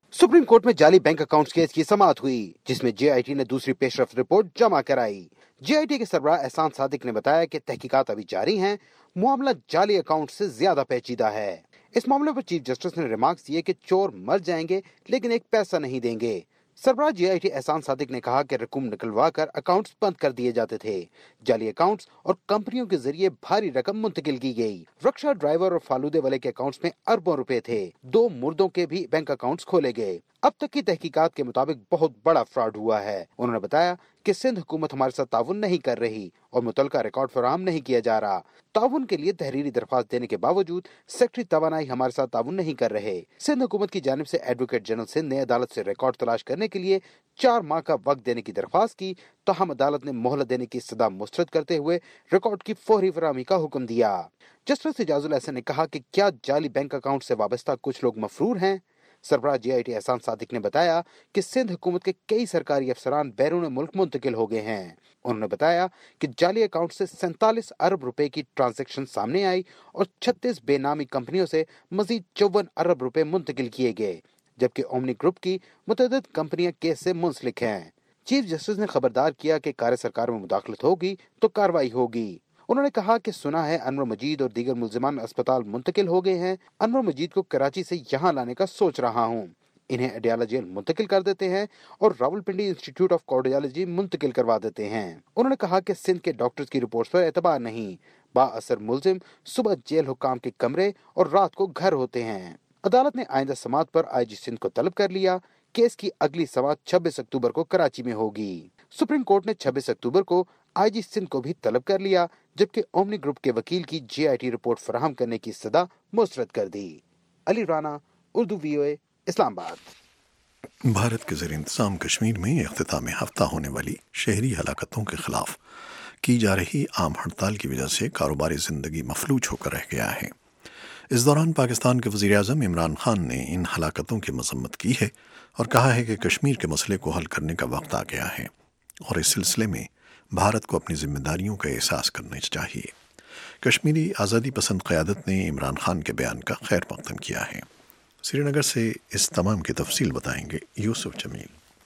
सुप्रीम कोर्ट में जाली बैंक अकाउंट्स केस की समाअत हुई, जिसमें जेआईटी ने दूसरी पेशरफ्त रिपोर्ट जमा कराई। जेआईटी के सरबराह एहसान सादिक ने बताया कि तहकीकात अभी जारी हैं, मामला जाली अकाउंट से ज्यादा पेचीदा है। इस मामले पर चीफ जस्टिस ने रिमार्क्स दिए कि चोर मर जाएंगे लेकिन एक पैसा नहीं देंगे। सरबराह जेआईटी एहसान सादिक ने कहा कि रकूम निकलवा कर अकाउंट्स बंद कर दिए जाते थे। जाली अकाउंट्स और कंपनियों के जरिए भारी रकम मुंतकिल की गई। रक्षा ड्राइवर और फालूदे वाले के अकाउंट्स में अरबों रुपए थे। दो मुर्दों के भी बैंक अकाउंट्स खोले गए। अब तक की तहकीकात के मुताबिक बहुत बड़ा फ्रॉड हुआ है। उन्होंने बताया कि सिंध हुकूमत हमारे साथ ताउन नहीं कर रही और मुतलका रिकॉर्ड फराहम नहीं किया जा रहा। ताउन के लिए तहरीरी दरख्वास्त देने के बावजूद सेक्रेटरी तवानाई हमारे साथ ताउन नहीं कर रहे। सिंध हुकूमत की जानिब से एडवोकेट जनरल सिंध ने अदालत से रिकॉर्ड तलाश करने के लिए चार माह का वक्त देने की दरख्वास्त की, तो हम अदालत ने मोहलत देने की सदा मुस्तरद करते हुए रिकॉर्ड की फौरी फराहमी का हुक्म दिया। जस्टिस इजाजुल एहसन ने कहा कि क्या जाली बैंक अकाउंट से वाबस्ता कुछ लोग मफरूर हैं। सरबराह जेआईटी एहसान सादिक ने बताया कि सिंध हुकूमत के कई सरकारी अफसरान बैरून मुल्क मुंतकिल हो गए हैं। उन्होंने बताया कि जाली अकाउंट से सैंतालीस अरब रुपए की ट्रांजैक्शन सामने आई और छत्तीस बेनामी कंपनियों से मजीद चौवन अरब रुपए मुंतकिल किए गए, जबकि ओमनी ग्रुप की मुतअद्दिद कंपनियां केस से मुंसलिक हैं। चीफ जस्टिस ने खबरदार किया कि कार्य सरकार में मुदाखलत होगी तो कार्रवाई होगी। उन्होंने कहा कि सुना है अनवर मजीद और दीगर मुल्जिमान अस्पताल मुंतकिल हो गए हैं। अनवर मजीद को कराची से यहाँ लाने का सोच रहा हूँ। इन्हें अडियाला जेल मुंतकिल कर देते हैं और रावलपिंडी इंस्टीट्यूट ऑफ कार्डियोलॉजी मुंतकिल करवा देते हैं। उन्होंने कहा कि सिंध के डॉक्टर्स की रिपोर्ट्स पर एतबार नहीं। बाअसर मुल्जिम सुबह जेल हुकाम के कमरे और रात को घर होते हैं। अदालत ने आइंदा समाअत पर आईजी सिंध को तलब कर लिया। केस की अगली समाअत छब्बीस अक्टूबर को कराची में होगी। सुप्रीम कोर्ट ने छब्बीस अक्टूबर को आईजी सिंध को भी तलब कर लिया, जबकि ओमनी ग्रुप के वकील की जेआईटी रिपोर्ट फराहम करने की सदा मुस्तरद कर दी। अली राना, उर्दू वीओए, इस्लामाबाद। भारत के ज़ेर इंतज़ाम कश्मीर में इख्तिताम हफ्ता होने वाली शहरी हलाकतों के खिलाफ की जा रही आम हड़ताल की वजह से कारोबारी ज़िंदगी मफलूज होकर रह गया है। इस दौरान पाकिस्तान के वज़ीर आज़म इमरान खान ने इन हलाकतों की मज़म्मत की है और कहा है कि कश्मीर के मसले को हल करने का वक्त आ गया है और इस सिलसिले में भारत को अपनी जिम्मेदारियों का एहसास करना चाहिए। कश्मीरी आज़ादी पसंद क़यादत ने इमरान खान के बयान का खैर मक़दम किया है। श्रीनगर से इस तमाम की तफसील बताएंगे यूसुफ जमील।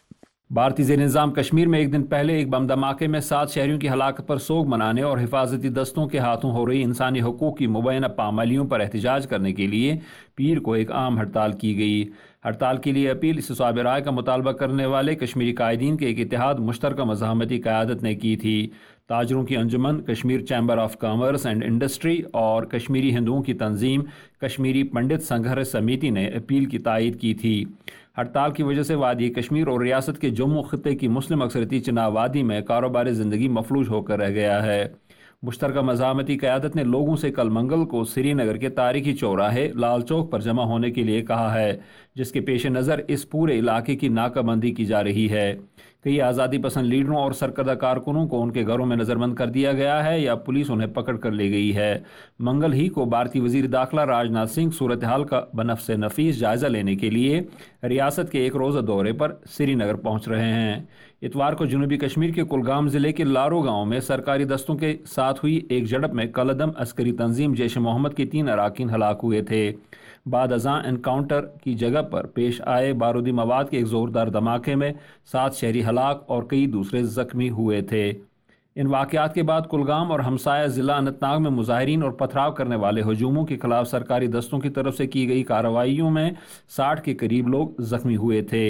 भारतीय ज़ेर निज़ाम कश्मीर में एक दिन पहले एक बम धमाके में सात शहरियों की हलाकत पर सोग मनाने और हिफाजती दस्तों के हाथों हो रही इंसानी हुकूक की मुबैना पामालियों पर एहतजाज करने के लिए पीर को एक आम हड़ताल की गई। हड़ताल के लिए अपील इस्तिसाब राय का मुतालबा करने वाले कश्मीरी कायदीन के एक इत्तेहाद मुश्तरका मज़ाहमती क़यादत ने की थी। ताजरों की अंजुमन, Kashmir chamber of commerce and industry और कश्मीरी हिंदुओं की तंजीम कश्मीरी पंडित संघर्ष समिति ने अपील की तायद की थी। हड़ताल की वजह से वादी कश्मीर और रियासत के जम्मू खित्ते की मुस्लिम अक्सरती चिनाब वादी में कारोबारी ज़िंदगी मफलूज होकर रह गया है। मुश्तरका मज़ाहमती क़यादत ने लोगों से कल मंगल को श्रीनगर के तारीखी चौराहे लाल चौक पर जमा होने के लिए कहा है, जिसके पेश नज़र इस पूरे इलाके की नाकाबंदी की जा रही है। कई आज़ादी पसंद लीडरों और सरकर्दा कारकुनों को उनके घरों में नज़रबंद कर दिया गया है या पुलिस उन्हें पकड़ कर ले गई है। मंगल ही को भारतीय वज़ीर दाखिला राजनाथ सिंह सूरत हाल का बनफ्स नफीस जायज़ा लेने के लिए रियासत के एक रोज़ा दौरे पर श्रीनगर पहुँच रहे हैं। इतवार को जनूबी कश्मीर के कुलगाम ज़िले के लारो गांव में सरकारी दस्तों के साथ हुई एक झड़प में कलदम अस्करी तंजीम जैश मोहम्मद के तीन अराकीन हलाक हुए थे। बाद अज़ां एनकाउंटर की जगह पर पेश आए बारूदी मवाद के एक ज़ोरदार धमाके में सात शहरी हलाक और कई दूसरे ज़ख्मी हुए थे। इन वाक़यात के बाद कुलगाम और हमसाया ज़िला अनंतनाग में मुजाहिरीन और पथराव करने वाले हजूमों के खिलाफ सरकारी दस्तों की तरफ से की गई कार्रवाइयों में साठ के करीब लोग ज़ख्मी हुए थे।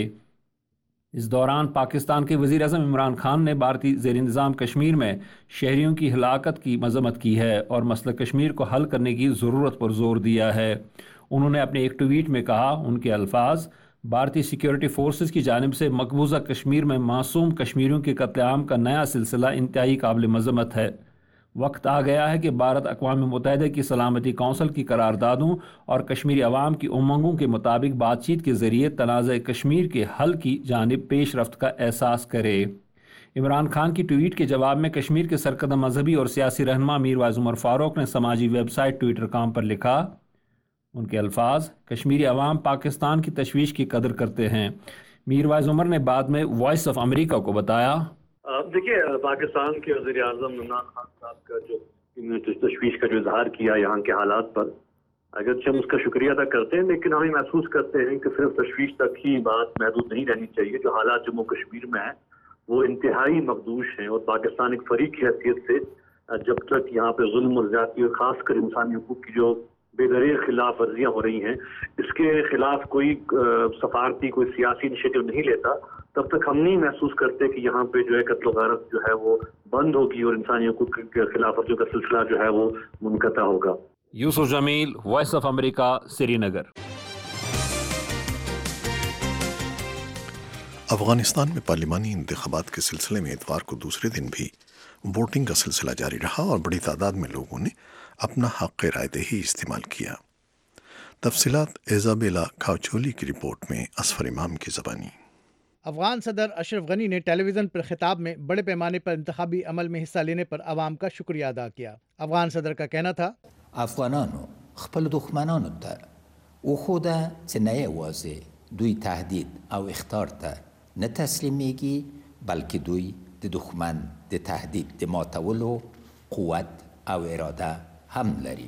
इस दौरान पाकिस्तान के वज़ीर आज़म इमरान खान ने भारतीय ज़ेर इंतज़ाम कश्मीर में शहरियों की हिलाकत की मज़म्मत की है और मसला कश्मीर को हल करने की ज़रूरत पर जोर दिया है। उन्होंने अपने एक ट्वीट में कहा, उनके अल्फाज, भारतीय सिक्योरिटी फोर्सेस की जानिब से मकबूजा कश्मीर में मासूम कश्मीरियों के कत्लेआम का नया सिलसिला इंतहाई काबिल मज़म्मत है। वक्त आ गया है कि भारत अक़वाम मुत्तहिदा की सलामती कौंसिल की करारदादों और कश्मीरी अवाम की उमंगों के मुताबिक बातचीत के ज़रिए तनाज़ा कश्मीर के हल की जानिब पेश रफ्त का एहसास करे। इमरान खान की ट्वीट के जवाब में कश्मीर के सरकर्दा मजहबी और सियासी रहनुमा मीरवाइज़ उमर फारूक ने समाजी वेबसाइट ट्विटर कॉम पर लिखा, उनके अल्फाज, कश्मीरी अवाम पाकिस्तान की तशवीश की कदर करते हैं। मीरवाइज़ उमर ने बाद में वॉइस ऑफ अमेरिका को बताया, देखिए, पाकिस्तान के वज़ीर आज़म इमरान खान साहब का जो तशवीश का जो इजहार किया यहाँ के हालात पर, اگرچہ ہم اس کا شکریہ ادا کرتے ہیں، لیکن ہم محسوس کرتے ہیں کہ صرف تشویش تک ہی بات محدود نہیں رہنی چاہیے. جو حالات جموں کشمیر میں ہیں وہ انتہائی مخدوش ہیں، اور پاکستان ایک فریق کی حیثیت سے جب تک یہاں پہ ظلم اور زیادتی اور خاص کر انسانی حقوق کی جو بے دریغ خلاف ورزیاں ہو رہی ہیں اس کے خلاف کوئی سفارتی کوئی سیاسی انیشیٹو نہیں لیتا، تب تک ہم نہیں محسوس کرتے کہ یہاں پہ جو ہے قتل و غارت جو ہے وہ بند ہوگی اور انسانی حقوق کے خلاف ورزیوں کا سلسلہ جو ہے وہ منقطع ہوگا. Yusuf Jamil, voice of America, Srinagar. Afghanistan میں پارلیمانی انتخابات کے سلسلے میں اتوار کو دوسرے دن بھی ووٹنگ کا سلسلہ جاری رہا اور بڑی تعداد میں لوگوں نے اپنا حق رائے دہی استعمال کیا. تفصیلات ایزابیلا کاوچولی کی رپورٹ میں اصفر امام کی زبانی. افغان صدر اشرف غنی نے ٹیلی ویژن پر خطاب میں بڑے پیمانے پر انتخابی عمل میں حصہ لینے پر عوام کا شکریہ ادا کیا. افغان صدر کا کہنا تھا، افغانانو خپل دښمنانو ته وښوده چې نه یوازې دوی تهدید او اخطار ته نه تسلیمیږي، بلکې دوی د دښمن د تهدید د ماتولو قوت او اراده هم لري.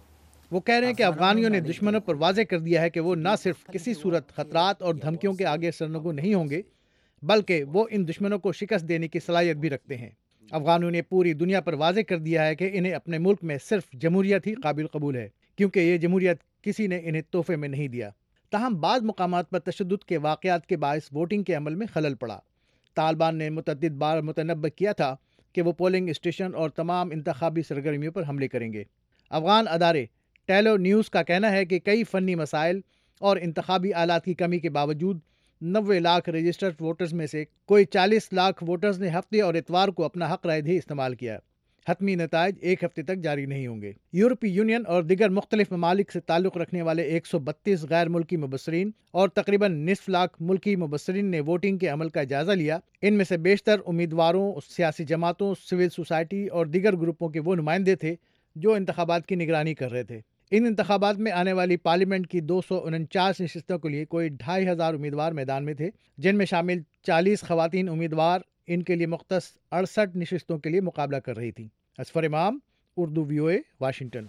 وہ کہہ رہے ہیں کہ افغانیوں نے دشمنوں پر واضح کر دیا ہے کہ وہ نہ صرف کسی صورت خطرات اور دھمکیوں کے آگے سرنگو نہیں ہوں گے، بلکہ وہ ان دشمنوں کو شکست دینے کی صلاحیت بھی رکھتے ہیں. افغانوں نے پوری دنیا پر واضح کر دیا ہے کہ انہیں اپنے ملک میں صرف جمہوریت ہی قابل قبول ہے، کیونکہ یہ جمہوریت کسی نے انہیں تحفے میں نہیں دیا. تاہم بعض مقامات پر تشدد کے واقعات کے باعث ووٹنگ کے عمل میں خلل پڑا. طالبان نے متعدد بار متنبہ کیا تھا کہ وہ پولنگ اسٹیشن اور تمام انتخابی سرگرمیوں پر حملے کریں گے. افغان ادارے ٹیلو نیوز کا کہنا ہے کہ کئی فنی مسائل اور انتخابی آلات کی کمی کے باوجود نوے لاکھ رجسٹرڈ ووٹرز میں سے کوئی چالیس لاکھ ووٹرز نے ہفتے اور اتوار کو اپنا حق رائے دہی استعمال کیا. حتمی نتائج ایک ہفتے تک جاری نہیں ہوں گے. یورپی یونین اور دیگر مختلف ممالک سے تعلق رکھنے والے ایک سو بتیس غیر ملکی مبصرین اور تقریباً نصف لاکھ ملکی مبصرین نے ووٹنگ کے عمل کا جائزہ لیا. ان میں سے بیشتر امیدواروں، سیاسی جماعتوں، سول سوسائٹی اور دیگر گروپوں کے وہ نمائندے تھے جو انتخابات کی نگرانی کر رہے تھے. ان انتخابات میں آنے والی پارلیمنٹ کی دو سو انچاس نشستوں کے لیے کوئی ڈھائی ہزار امیدوار میدان میں تھے، جن میں شامل چالیس خواتین امیدوار ان کے لیے مختص اڑسٹھ نشستوں کے لیے مقابلہ کر رہی تھیں. اصفر Imam, Urdu V O A, Washington.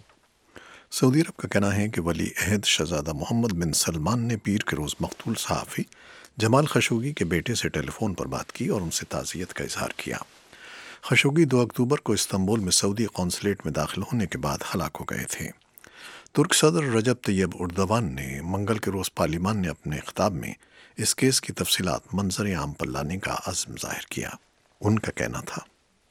سعودی عرب کا کہنا ہے کہ ولی عہد شہزادہ محمد بن سلمان نے پیر کے روز مقتول صحافی جمال خشوگی کے بیٹے سے ٹیلی فون پر بات کی اور ان سے تعزیت کا اظہار کیا. خشوگی دو اکتوبر کو استنبول میں سعودی قونصلیٹ میں داخل ہونے کے بعد ہلاک ہو گئے تھے. ترک صدر رجب طیب اردوان نے منگل کے روز پارلیمان نے اپنے خطاب میں اس کیس کی تفصیلات منظر عام پر لانے کا عزم ظاہر کیا. ان کا کہنا تھا،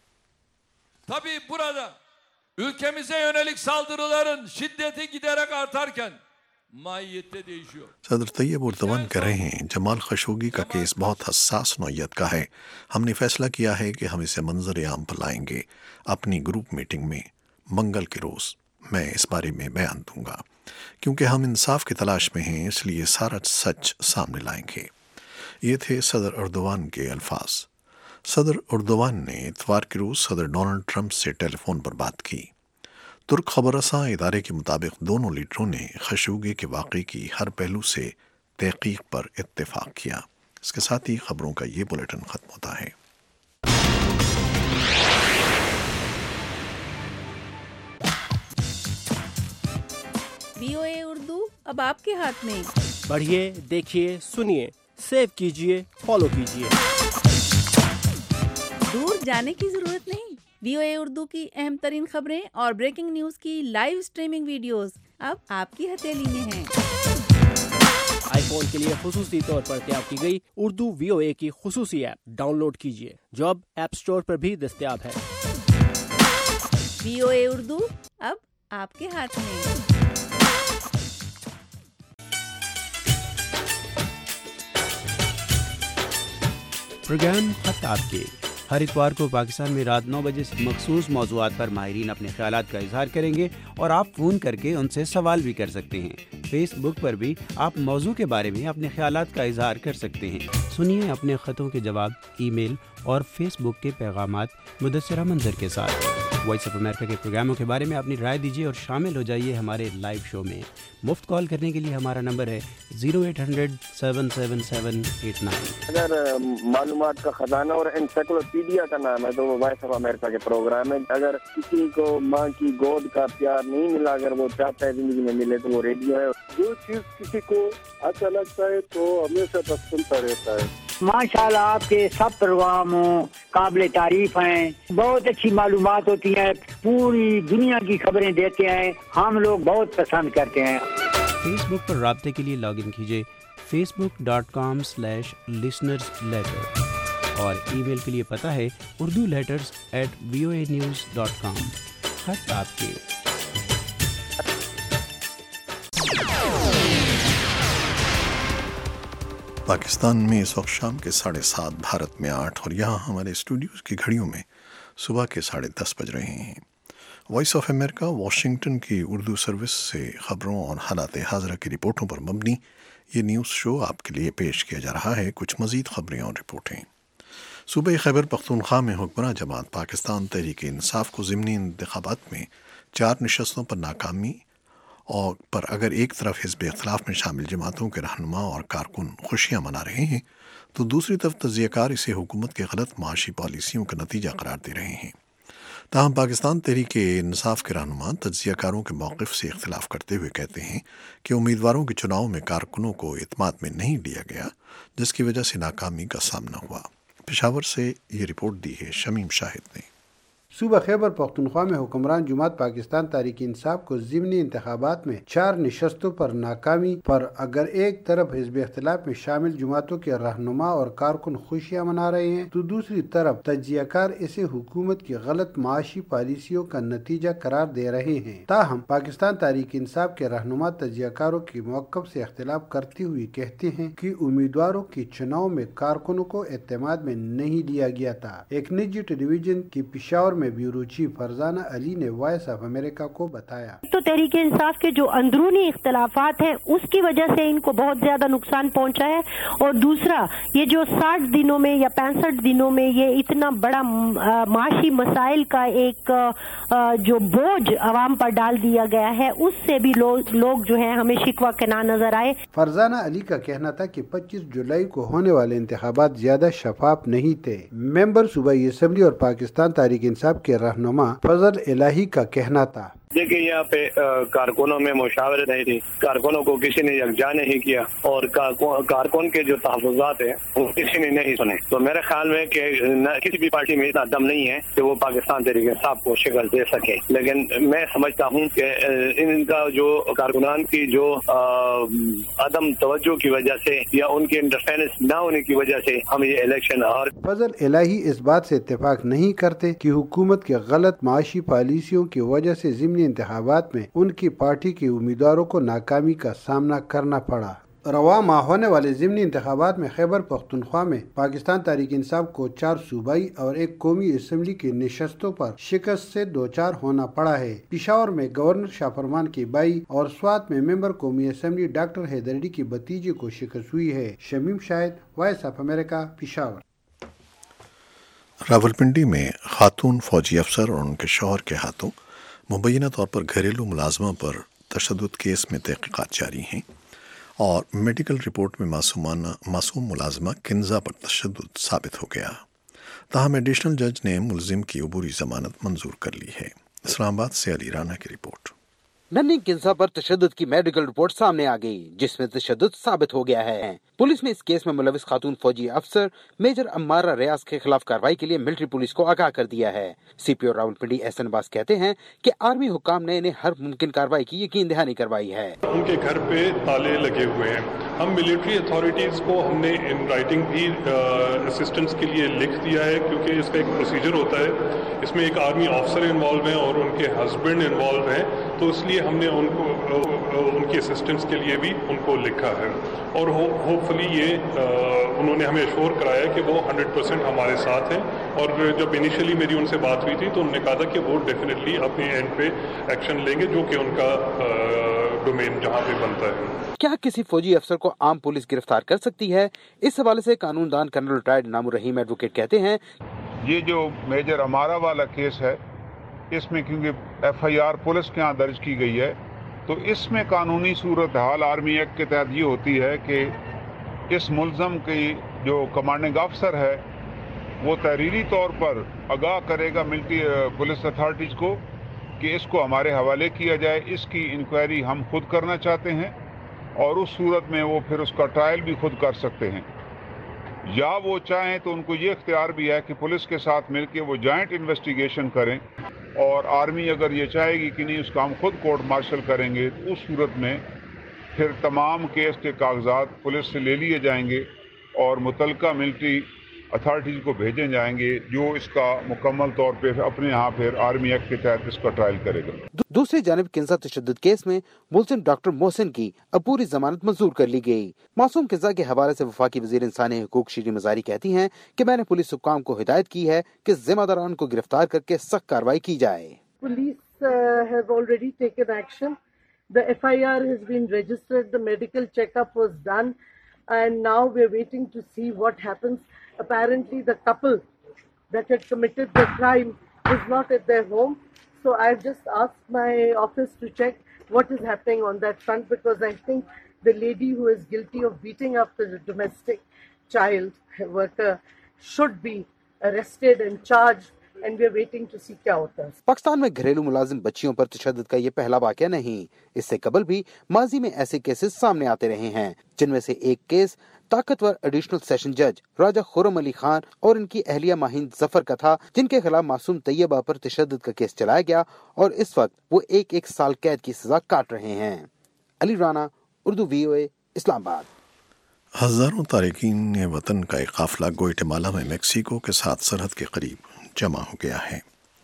Tabii burada ülkemize yönelik saldırıların şiddeti giderek artarken ماہیتیں değişiyor. صدر طیب اردوان کہہ رہے ہیں، جمال خشوگی کا کیس بہت حساس نوعیت کا ہے. ہم نے فیصلہ کیا ہے کہ ہم اسے منظر عام پر لائیں گے. اپنی گروپ میٹنگ میں منگل کے روز میں اس بارے میں بیان دوں گا. کیونکہ ہم انصاف کی تلاش میں ہیں، اس لیے سارا سچ سامنے لائیں گے. یہ تھے صدر اردوان کے الفاظ. صدر اردوان نے اتوار کے روز صدر ڈونلڈ ٹرمپ سے ٹیلی فون پر بات کی. ترک خبر رساں ادارے کے مطابق دونوں لیڈروں نے خشوگی کے واقعے کی ہر پہلو سے تحقیق پر اتفاق کیا. اس کے ساتھ ہی خبروں کا یہ بلیٹن ختم ہوتا ہے. وی او اے اردو اب آپ کے ہاتھ میں. پڑھیے، دیکھیے، سنیے، سیو کیجیے، فالو کیجیے. دور جانے کی ضرورت نہیں. وی او اے اردو کی اہم ترین خبریں اور بریکنگ نیوز کی لائیو سٹریمنگ ویڈیوز اب آپ کی ہتھیلی میں ہیں. آئی فون کے لیے خصوصی طور پر تیار کی گئی اردو وی او اے کی خصوصی ایپ ڈاؤن لوڈ کیجیے، جو اب ایپ سٹور پر بھی دستیاب ہے. وی او اے اردو اب آپ کے ہاتھ میں. پروگرام خط آپ کے ہر اتوار کو پاکستان میں رات نو بجے سے مخصوص موضوعات پر ماہرین اپنے خیالات کا اظہار کریں گے اور آپ فون کر کے ان سے سوال بھی کر سکتے ہیں. فیس بک پر بھی آپ موضوع کے بارے میں اپنے خیالات کا اظہار کر سکتے ہیں. سنیے اپنے خطوں کے جواب ای میل اور فیس بک کے پیغامات مدثرہ منظر کے ساتھ. वॉइस ऑफ अमेरिका के प्रोग्रामों के बारे में अपनी राय दीजिए और शामिल हो जाइए हमारे लाइव शो में। मुफ्त कॉल करने के लिए हमारा नंबर है zero eight hundred seven seven seven eight nine. अगर मालूमात का खजाना और एनसाइक्लोपीडिया का नाम है तो वो वॉइस ऑफ अमेरिका के प्रोग्राम है। अगर किसी को माँ की गोद का प्यार नहीं मिला, अगर वो चाहता है जिंदगी में मिले, तो वो रेडियो है। जो चीज किसी को अच्छा लगता है तो हमेशा बस सुनता रहता है। माशाल्लाह आपके सब प्रोग्रामों काबिल तारीफ हैं, बहुत अच्छी मालूमात होती हैं, पूरी दुनिया की खबरें देते हैं, हम लोग बहुत पसंद करते हैं। फेसबुक पर राब्ते के लिए लॉगिन कीजिए Facebook dot com slash listeners letter और ईमेल के लिए पता है Urdu letters at V O A news dot com. खत आपके। पाकिस्तान में इस वक्त शाम के साढ़े सात, भारत में आठ और यहाँ हमारे स्टूडियोज़ की घड़ियों में सुबह के साढ़े दस बज रहे हैं। वॉइस ऑफ अमेरिका वाशिंगटन की उर्दू सर्विस से खबरों और हालात हाज़िरा की रिपोर्टों पर मबनी ये न्यूज़ शो आपके लिए पेश किया जा रहा है। कुछ मज़ीद खबरें और रिपोर्टें। सूबे खैबर पख्तूनख्वा में हुक्मरान जमात पाकिस्तान तहरीक इंसाफ को ज़िमनी इंतखाबात में चार नशस्तों पर नाकामी और पर अगर एक तरफ हिज़्ब इख्तिलाफ में शामिल जमातों के रहनुमा और कारकुन खुशियाँ मना रहे हैं तो दूसरी तरफ तज्ज़ियाकार इसे हुकूमत के गलत माशी पॉलिसियों का नतीजा करार दे रहे हैं। ताहम पाकिस्तान तहरीक इंसाफ के रहनुमा तज्ज़ियाकारों के मौक़िफ़ से इख्तिलाफ करते हुए कहते हैं कि उम्मीदवारों के चुनाव में कारकुनों को इत्माद में नहीं लिया गया, जिसकी वजह से नाकामी का सामना हुआ। पेशावर से ये रिपोर्ट दी है शमीम शाहिद ने। सूबा खैबर पख्तूनख्वा में हुक्मरान जमात पाकिस्तान तहरीक इंसाफ को ज़िमनी इंतखाबात में चार नशस्तों पर नाकामी पर अगर एक तरफ हिज़्ब इख्तिलाफ में शामिल जमातों के रहनुमा और कारकुन खुशियाँ मना रहे हैं तो दूसरी तरफ तज्ज़ियाकार इसे हुकूमत की गलत माशी पॉलिसियों का नतीजा करार दे रहे हैं। ताहम पाकिस्तान तहरीक इंसाफ के रहनुमा तज्ज़ियाकारों की मौक़िफ़ से इख्तिलाफ करते हुए कहते हैं कि उम्मीदवारों के चुनाव में कारकुनों को एतमाद में नहीं लिया गया था। एक निजी टेलीविजन की पेशावर में ब्यूरो चीफ फरजाना अली ने वॉइस ऑफ अमेरिका को बताया। तो तहरीक इंसाफ के जो अंदरूनी इख्तलाफात हैं उसकी वजह से इनको बहुत ज्यादा नुकसान पहुंचा है और दूसरा ये जो साठ दिनों में या पैंसठ दिनों में ये इतना बड़ा माशी मसाइल का एक आ, जो बोझ अवाम पर डाल दिया गया है उससे भी लोग लोग जो है हमें शिकवा के ना नजर आए। फरजाना अली का कहना था कि पच्चीस जुलाई को होने वाले इंतखाबात ज्यादा शफाफ नहीं थे। मेंबर सूबाई असेंबली और पाकिस्तान तहरीक इंसाफ के रहनुमा फजल इलाही का कहना था। देखिए यहाँ पे कारकुनों में मुशावरत नहीं थी, कारकुनों को किसी ने यकजा नहीं किया और कारकुन के जो तहफ़्फ़ुज़ात हैं वो किसी ने नहीं सुने। तो मेरे ख्याल में कि किसी भी पार्टी में इतना दम नहीं है कि वो पाकिस्तान तहरीक इंसाफ को शिकस्त दे सके, लेकिन मैं समझता हूँ कि इनका जो कारकुनान की जो अदम तवज्जो की वजह से या उनके इंटरफेरेंस न होने की वजह से हम ये इलेक्शन हार। फजल इलाही इस बात से इत्तेफाक नहीं करते कि हुकूमत के गलत माशी पॉलिसियों की वजह से ज़िमनी इंतखाबात में उनकी पार्टी के उम्मीदवारों को नाकामी का सामना करना पड़ा। रवा माह होने वाले ज़िमनी इंतखाबात में खैबर पख्तूनख्वा में पाकिस्तान तहरीक इंसाफ को चार सूबाई और एक कौमी असम्बली की नशस्तों पर शिकस्त से दो चार होना पड़ा है। पिशावर में गवर्नर शाहफरमान की बाई और स्वात में मेंबर कौमी असम्बली डॉक्टर हैदरी की भतीजे को शिकस्त हुई है। Shamim Shahid, voice of America, Peshawar. Rawalpindi में खातून फौजी अफसर और उनके शौहर के हाथों मुबैना तौर पर घरेलू मुलाजमा पर तशद्दुद केस में तहक़ीक़ात जारी हैं और मेडिकल रिपोर्ट में मासूमाना मासूम मुलाजमा किन्जा पर तशद्दुद साबित हो गया। ताहम एडिशनल जज ने मुलजिम की अबूरी जमानत मंजूर कर ली है। इस्लामाबाद से अली राना की रिपोर्ट। नन्ही किन्जा पर तशद्दुद की मेडिकल रिपोर्ट सामने आ गई जिसमें तशद्दुद साबित हो गया है। पुलिस ने इस केस में मुलविस खातून फौजी अफसर मेजर अम्मारा रियाज के खिलाफ कार्रवाई के लिए मिलिट्री पुलिस को आगाह कर दिया है। सीपीओ रावलपिंडी एहसन अब्बास कहते हैं कि आर्मी हुकाम ने इन्हें हर मुमकिन कार्रवाई की यकीन दहानी करवाई है। उनके घर पे ताले लगे हुए हैं। हम मिलिट्री अथॉरिटीज को हमने इन राइटिंग भी असिस्टेंस के लिए लिख दिया है क्योंकि इसका एक प्रोसीजर होता है, इसमें एक आर्मी ऑफिसर इन्वॉल्व है और उनके हस्बैंड इन्वॉल्व है, तो इसलिए हमने उनको उनकी असिस्टेंस के लिए भी उनको लिखा है और हो, होपफुली ये आ, उन्होंने हमें एश्योर कराया कि वो हंड्रेड परसेंट हमारे साथ हैं। और जब इनिशियली मेरी उनसे बात हुई थी तो उन्होंने कहा था कि वो डेफिनेटली अपने एंड पे एक्शन लेंगे जो कि उनका डोमेन जहाँ पे बनता है। क्या किसी फौजी अफसर को आम पुलिस गिरफ्तार कर सकती है? इस हवाले से कानूनदान colonel retired Namur Rahim advocate कहते हैं, ये जो मेजर अमारा वाला केस है اس میں کیونکہ ایف آئی آر پولیس کے ہاں درج کی گئی ہے، تو اس میں قانونی صورتحال آرمی ایکٹ کے تحت یہ ہوتی ہے کہ اس ملزم کی جو کمانڈنگ افسر ہے وہ تحریری طور پر آگاہ کرے گا ملٹری پولیس اتھارٹیز کو کہ اس کو ہمارے حوالے کیا جائے، اس کی انکوائری ہم خود کرنا چاہتے ہیں، اور اس صورت میں وہ پھر اس کا ٹرائل بھی خود کر سکتے ہیں، یا وہ چاہیں تو ان کو یہ اختیار بھی ہے کہ پولیس کے ساتھ مل کے وہ جوائنٹ انویسٹیگیشن کریں، اور آرمی اگر یہ چاہے گی کہ نہیں اس کا ہم خود کورٹ مارشل کریں گے، تو اس صورت میں پھر تمام کیس کے کاغذات پولیس سے لے لیے جائیں گے اور متعلقہ ملٹری اتھارٹیز کو بھیجے جائیں گے، جو اس کا مکمل طور پہ اپنے ہاں پھر آرمی ایکٹ کے تحت اس کا ٹرائل کرے گا۔ دوسری جانب کنزا تشدد کیس میں ملزم ڈاکٹر محسن کی عبوری ضمانت منظور کر لی گئی۔ معصوم کنزا کے حوالے سے وفاقی وزیر انسانی حقوق شیریں مزاری کہتی ہیں کہ میں نے پولیس حکام کو ہدایت کی ہے کہ ذمہ داران کو گرفتار کر کے سخت کارروائی کی جائے۔ Police uh, have already taken action. The F I R has been registered, the medical checkup was done, and now we're waiting to see what happens. Apparently the couple that had committed the crime is not at their home, so I've just asked my office to check what is happening on that front, because I think the lady who is guilty of beating up the domestic child worker should be arrested and charged, and we're waiting to see kya hota hai. Pakistan میں گھریلو ملازم بچیوں پر تشدد کا یہ پہلا واقعہ نہیں، اس سے قبل بھی ماضی میں ایسے کیسز سامنے آتے رہے ہیں، جن میں سے ایک کیس طاقتور ایڈیشنل سیشن جج راجہ خرم علی خان اور ان کی اہلیہ ماہین ظفر کا تھا، جن کے خلاف معصوم طیبہ پر تشدد کا کیس چلایا گیا اور اس وقت وہ ایک ایک سال قید کی سزا کاٹ رہے ہیں۔ علی رانا، اردو وی او اے، اسلام آباد۔ ہزاروں تارکین وطن کا ایک قافلہ گوئٹمالا میں میکسیکو کے ساتھ سرحد کے قریب جمع ہو گیا ہے۔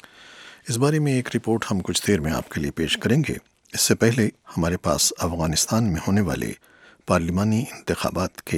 اس بارے میں ایک رپورٹ ہم کچھ دیر میں آپ کے لیے پیش کریں گے۔ اس سے پہلے ہمارے پاس افغانستان میں ہونے والے پارلیمانی انتخابات کے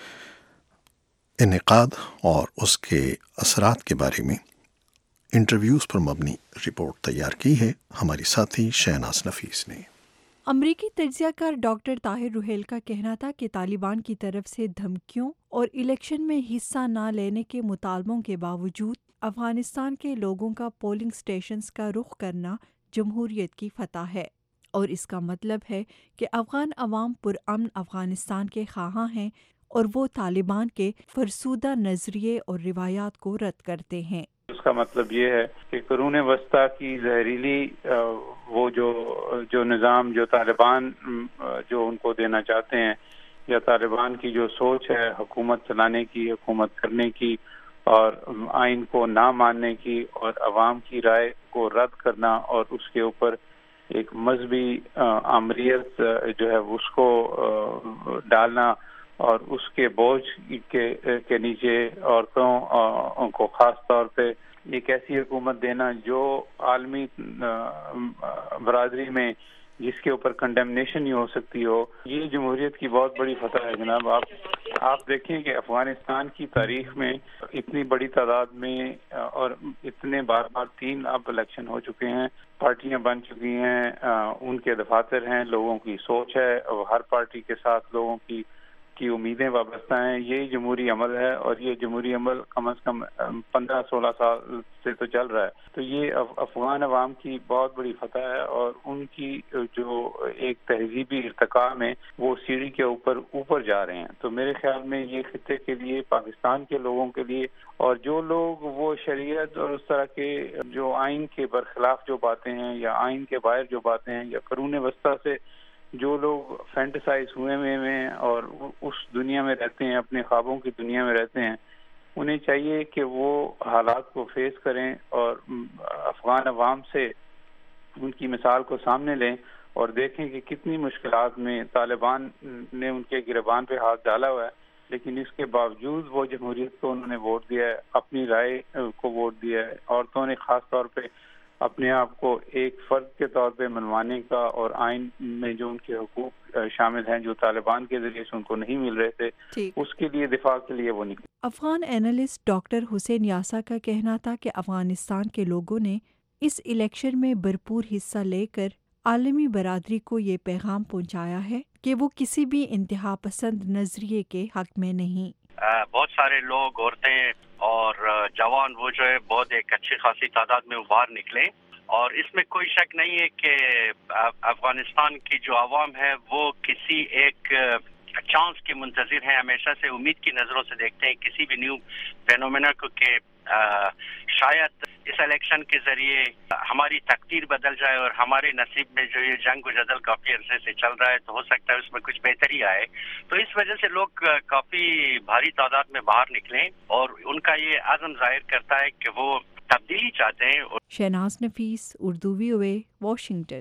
انعقاد اور اس کے اثرات کے بارے میں انٹرویوز پر مبنی رپورٹ تیار کی ہے ہماری ساتھی شہناز نفیس نے۔ امریکی تجزیہ کار ڈاکٹر طاہر روحیل کا کہنا تھا کہ طالبان کی طرف سے دھمکیوں اور الیکشن میں حصہ نہ لینے کے مطالبوں کے باوجود افغانستان کے لوگوں کا پولنگ سٹیشنز کا رخ کرنا جمہوریت کی فتح ہے، اور اس کا مطلب ہے کہ افغان عوام پرامن افغانستان کے خواہاں ہیں اور وہ طالبان کے فرسودہ نظریے اور روایات کو رد کرتے ہیں۔ اس کا مطلب یہ ہے کہ قرون وسطیٰ کی زہریلی وہ جو جو نظام جو طالبان جو ان کو دینا چاہتے ہیں، یا طالبان کی جو سوچ ہے حکومت چلانے کی، حکومت کرنے کی، اور آئین کو نہ ماننے کی، اور عوام کی رائے کو رد کرنا، اور اس کے اوپر ایک مذہبی آمریت جو ہے اس کو ڈالنا، اور اس کے بوجھ کے کے نیچے عورتوں کو خاص طور پہ ایک ایسی حکومت دینا جو عالمی برادری میں جس کے اوپر کنڈیمنیشن ہی ہو سکتی ہو، یہ جمہوریت کی بہت بڑی فتح ہے جناب۔ آپ آپ دیکھیں کہ افغانستان کی تاریخ میں اتنی بڑی تعداد میں اور اتنے بار بار تین اب الیکشن ہو چکے ہیں، پارٹیاں بن چکی ہیں، ان کے دفاتر ہیں، لوگوں کی سوچ ہے، اور ہر پارٹی کے ساتھ لوگوں کی کی امیدیں وابستہ ہیں۔ یہ جمہوری عمل ہے، اور یہ جمہوری عمل کم از کم پندرہ سولہ سال سے تو چل رہا ہے۔ تو یہ افغان عوام کی بہت بڑی فتح ہے، اور ان کی جو ایک تہذیبی ارتقاء میں وہ سیڑھی کے اوپر اوپر جا رہے ہیں۔ تو میرے خیال میں یہ خطے کے لیے، پاکستان کے لوگوں کے لیے، اور جو لوگ وہ شریعت اور اس طرح کے جو آئین کے برخلاف جو باتیں ہیں، یا آئین کے باہر جو باتیں ہیں، یا قرون وسطیٰ سے جو لوگ فینٹسائز ہوئے ہوئے ہیں اور اس دنیا میں رہتے ہیں، اپنے خوابوں کی دنیا میں رہتے ہیں، انہیں چاہیے کہ وہ حالات کو فیس کریں اور افغان عوام سے ان کی مثال کو سامنے لیں، اور دیکھیں کہ کتنی مشکلات میں طالبان نے ان کے گریبان پہ ہاتھ ڈالا ہوا ہے، لیکن اس کے باوجود وہ جمہوریت کو انہوں نے ووٹ دیا ہے، اپنی رائے کو ووٹ دیا ہے۔ عورتوں نے خاص طور پہ اپنے آپ کو ایک فرد کے طور پہ منوانے کا، اور آئین میں جو ان کے حقوق شامل ہیں جو طالبان کے ذریعے سے ان کو نہیں مل رہے تھے، اس کے لیے دفاع کے لیے وہ نکلے۔ افغان اینالسٹ ڈاکٹر حسین یاسا کا کہنا تھا کہ افغانستان کے لوگوں نے اس الیکشن میں بھرپور حصہ لے کر عالمی برادری کو یہ پیغام پہنچایا ہے کہ وہ کسی بھی انتہا پسند نظریے کے حق میں نہیں۔ بہت سارے لوگ، عورتیں اور جوان، وہ جو ہے بہت ایک اچھی خاصی تعداد میں باہر نکلے، اور اس میں کوئی شک نہیں ہے کہ افغانستان کی جو عوام ہے وہ کسی ایک چانس کے منتظر ہیں، ہمیشہ سے امید کی نظروں سے دیکھتے ہیں کسی بھی نیو فینومینا کو کہ شاید اس الیکشن کے ذریعے ہماری تقدیر بدل جائے اور ہمارے نصیب میں جو یہ جنگ و جدل کافی عرصے سے چل رہا ہے تو ہو سکتا ہے اس میں کچھ بہتری آئے. تو اس وجہ سے لوگ کافی بھاری تعداد میں باہر نکلیں اور ان کا یہ عزم ظاہر کرتا ہے کہ وہ تبدیلی چاہتے ہیں. Shahnaz Nafees, Urdu V O A, Washington.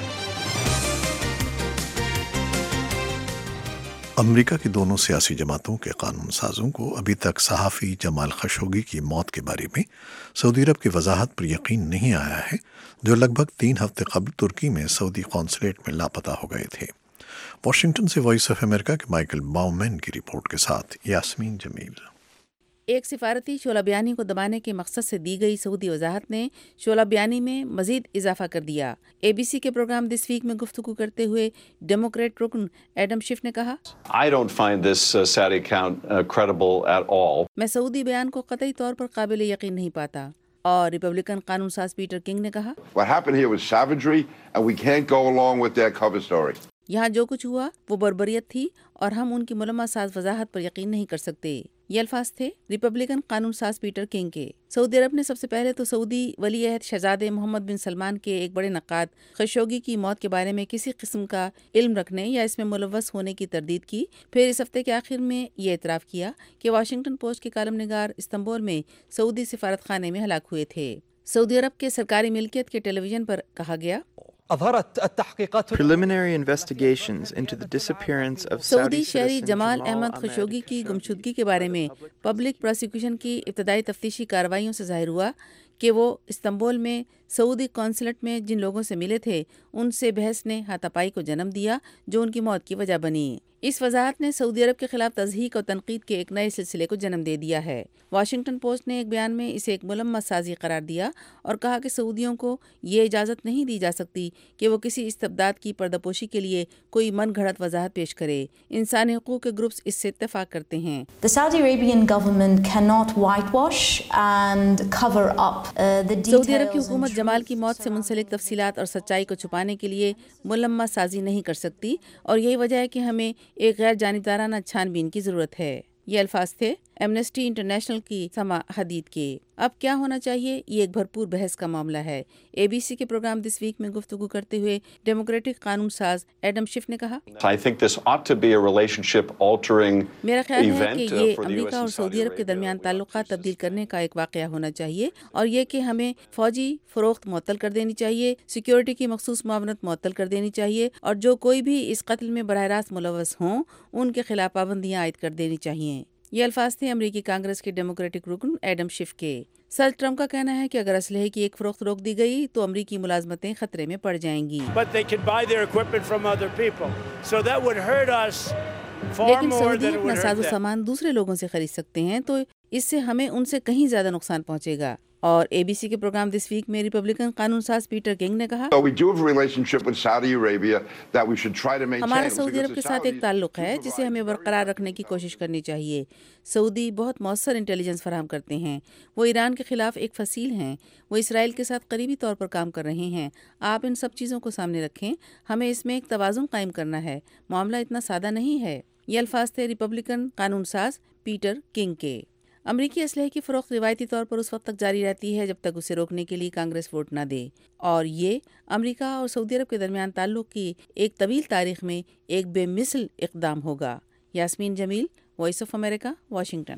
امریکہ کی دونوں سیاسی جماعتوں کے قانون سازوں کو ابھی تک صحافی جمال خشوگی کی موت کے بارے میں سعودی عرب کی وضاحت پر یقین نہیں آیا ہے، جو لگ بھگ تین ہفتے قبل ترکی میں سعودی قونصلیٹ میں لاپتہ ہو گئے تھے. واشنگٹن سے وائس آف امریکہ کے مائیکل باؤمین کی رپورٹ کے ساتھ یاسمین جمیل. ایک سفارتی شعلہ بیانی کو دبانے کے مقصد سے دی گئی سعودی وضاحت نے شعلہ بیانی میں مزید اضافہ کر دیا. اے بی سی کے پروگرام دس ویک میں گفتگو کرتے ہوئے ڈیموکریٹ رکن ایڈم شیف نے کہا، I don't find this uh, Saudi account uh, credible at all. میں سعودی بیان کو قطعی طور پر قابل یقین نہیں پاتا. اور ریپبلکن قانون ساز پیٹر کنگ نے کہا، What happened here was savagery and we can't go along with their cover story. یہاں جو کچھ ہوا وہ بربریت تھی اور ہم ان کی ملمہ ساز وضاحت پر یقین نہیں کر سکتے. یہ الفاظ تھے ریپبلکن قانون ساز پیٹر کنگ کے. سعودی عرب نے سب سے پہلے تو سعودی ولی عہد شہزادے محمد بن سلمان کے ایک بڑے نقاد خشوگی کی موت کے بارے میں کسی قسم کا علم رکھنے یا اس میں ملوث ہونے کی تردید کی. پھر اس ہفتے کے آخر میں یہ اعتراف کیا کہ واشنگٹن پوسٹ کے کالم نگار استنبول میں سعودی سفارت خانے میں ہلاک ہوئے تھے. سعودی عرب کے سرکاری ملکیت کے ٹیلی ویژن پر کہا گیا، Preliminary investigations into the disappearance of Saudi Saudi شہری citizen Jamal Jamal Ahmed Ahmed Khashoggi کی گمشدگی کے بارے میں پبلک پروسیکیوشن کی ابتدائی تفتیشی کارروائیوں سے ظاہر ہوا کہ وہ استنبول میں سعودی قونصلیٹ میں جن لوگوں سے ملے تھے ان سے بحث نے ہاتھا پائی کو جنم دیا جو ان کی موت کی وجہ بنی. اس وضاحت نے سعودی عرب کے خلاف تضحیک اور تنقید کے ایک نئے سلسلے کو جنم دے دیا ہے. واشنگٹن پوسٹ نے ایک بیان میں اسے ایک ملمت سازی قرار دیا اور کہا کہ سعودیوں کو یہ اجازت نہیں دی جا سکتی کہ وہ کسی استبداد کی پردہ پوشی کے لیے کوئی من گھڑت وضاحت پیش کرے. انسانی حقوق کے گروپس اس سے اتفاق کرتے ہیں. The Saudi Arabian government cannot whitewash and cover up uh, the details. سعودی عرب کی حکومت جمال کی موت سے منسلک تفصیلات اور سچائی کو چھپانے کے لیے ملمہ سازی نہیں کر سکتی اور یہی وجہ ہے کہ ہمیں ایک غیر جانبدارانہ چھان بین کی ضرورت ہے. یہ الفاظ تھے ایمنسٹی انٹرنیشنل کی سما حدید کے. اب کیا ہونا چاہیے، یہ ایک بھرپور بحث کا معاملہ ہے. اے بی سی کے پروگرام دس ویک میں گفتگو کرتے ہوئے ڈیموکریٹک قانون ساز ایڈم شیف نے کہا، I think this ought to be a relationship altering میرا خیال ہے event کہ uh, یہ for the U America S اور and سعودی Saudi عرب کے Arabia. درمیان تعلقات تبدیل کرنے کا ایک واقعہ ہونا چاہیے اور یہ کہ ہمیں فوجی فروخت معطل کر دینی چاہیے، سیکیورٹی کی مخصوص معاونت معطل کر دینی چاہیے اور جو کوئی بھی اس قتل میں براہ راست ملوث ہوں ان کے خلاف پابندیاں عائد کر دینی چاہیے. یہ الفاظ تھے امریکی کانگریس کے ڈیموکریٹک رکن ایڈم شیف کے. صدر ٹرمپ کا کہنا ہے کہ اگر اسلحے کی ایک فروخت روک دی گئی تو امریکی ملازمتیں خطرے میں پڑ جائیں گی. لیکن سعودی اپنا ساز و سامان دوسرے لوگوں سے خرید سکتے ہیں تو اس سے ہمیں ان سے کہیں زیادہ نقصان پہنچے گا. اور اے بی سی کے پروگرام دس ویک میں ریپبلکن قانون ساز پیٹر کنگ نے کہا، So we do have a relationship with Saudi Arabia that we should try to maintain. ہمارا سعودی because عرب کے the ساتھ ایک Saudis- تعلق ہے جسے ہمیں برقرار رکھنے کی کوشش کرنی چاہیے. سعودی بہت مؤثر انٹیلیجنس فراہم کرتے ہیں، وہ ایران کے خلاف ایک فصیل ہیں، وہ اسرائیل کے ساتھ قریبی طور پر کام کر رہے ہیں. آپ ان سب چیزوں کو سامنے رکھیں، ہمیں اس میں ایک توازن قائم کرنا ہے. معاملہ اتنا سادہ نہیں ہے. یہ الفاظ تھے ریپبلکن قانون ساز پیٹر کنگ کے. امریکی اسلحے کی فروخت روایتی طور پر اس وقت تک جاری رہتی ہے جب تک اسے روکنے کے لیے کانگریس ووٹ نہ دے اور یہ امریکہ اور سعودی عرب کے درمیان تعلق کی ایک طویل تاریخ میں ایک بے مثل اقدام ہوگا. Yasmin Jamil, voice of America, Washington.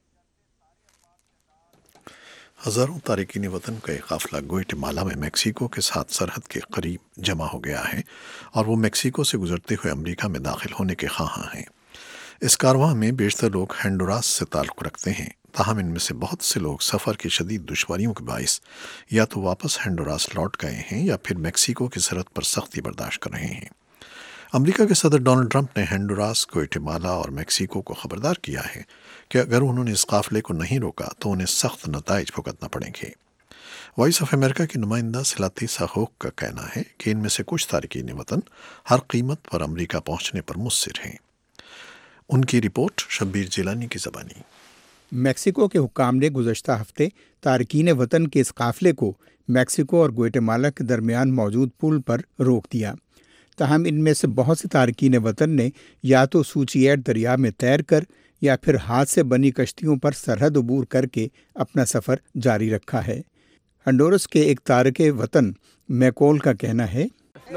ہزاروں تارکین وطن کا ایک قافلہ گوئٹمالا میں میکسیکو کے ساتھ سرحد کے قریب جمع ہو گیا ہے اور وہ میکسیکو سے گزرتے ہوئے امریکہ میں داخل ہونے کے خواہاں ہیں. اس کارواں میں بیشتر لوگ ہنڈوراس سے تعلق رکھتے ہیں، تاہم ان میں سے بہت سے لوگ سفر کی شدید دشواریوں کے باعث یا تو واپس ہنڈوراس لوٹ گئے ہیں یا پھر میکسیکو کی سرحد پر سختی برداشت کر رہے ہیں. امریکہ کے صدر ڈونلڈ ٹرمپ نے ہنڈوراس، گوئٹمالا اور میکسیکو کو خبردار کیا ہے کہ اگر انہوں نے اس قافلے کو نہیں روکا تو انہیں سخت نتائج بھگتنا پڑیں گے. وائس آف امریکہ کی نمائندہ سلاتیسا ہوک کا کہنا ہے کہ ان میں سے کچھ تارکین وطن ہر قیمت پر امریکہ پہنچنے پر مصر ہیں. ان کی رپورٹ شبیر جیلانی کی زبانی. میکسیکو کے حکام نے گزشتہ ہفتے تارکین وطن کے اس قافلے کو میکسیکو اور گویٹمالا کے درمیان موجود پل پر روک دیا. تاہم ان میں سے بہت سے تارکین وطن نے یا تو سوچییٹ دریا میں تیر کر یا پھر ہاتھ سے بنی کشتیوں پر سرحد عبور کر کے اپنا سفر جاری رکھا ہے. ہنڈورس کے ایک تارک وطن میکول کا کہنا ہے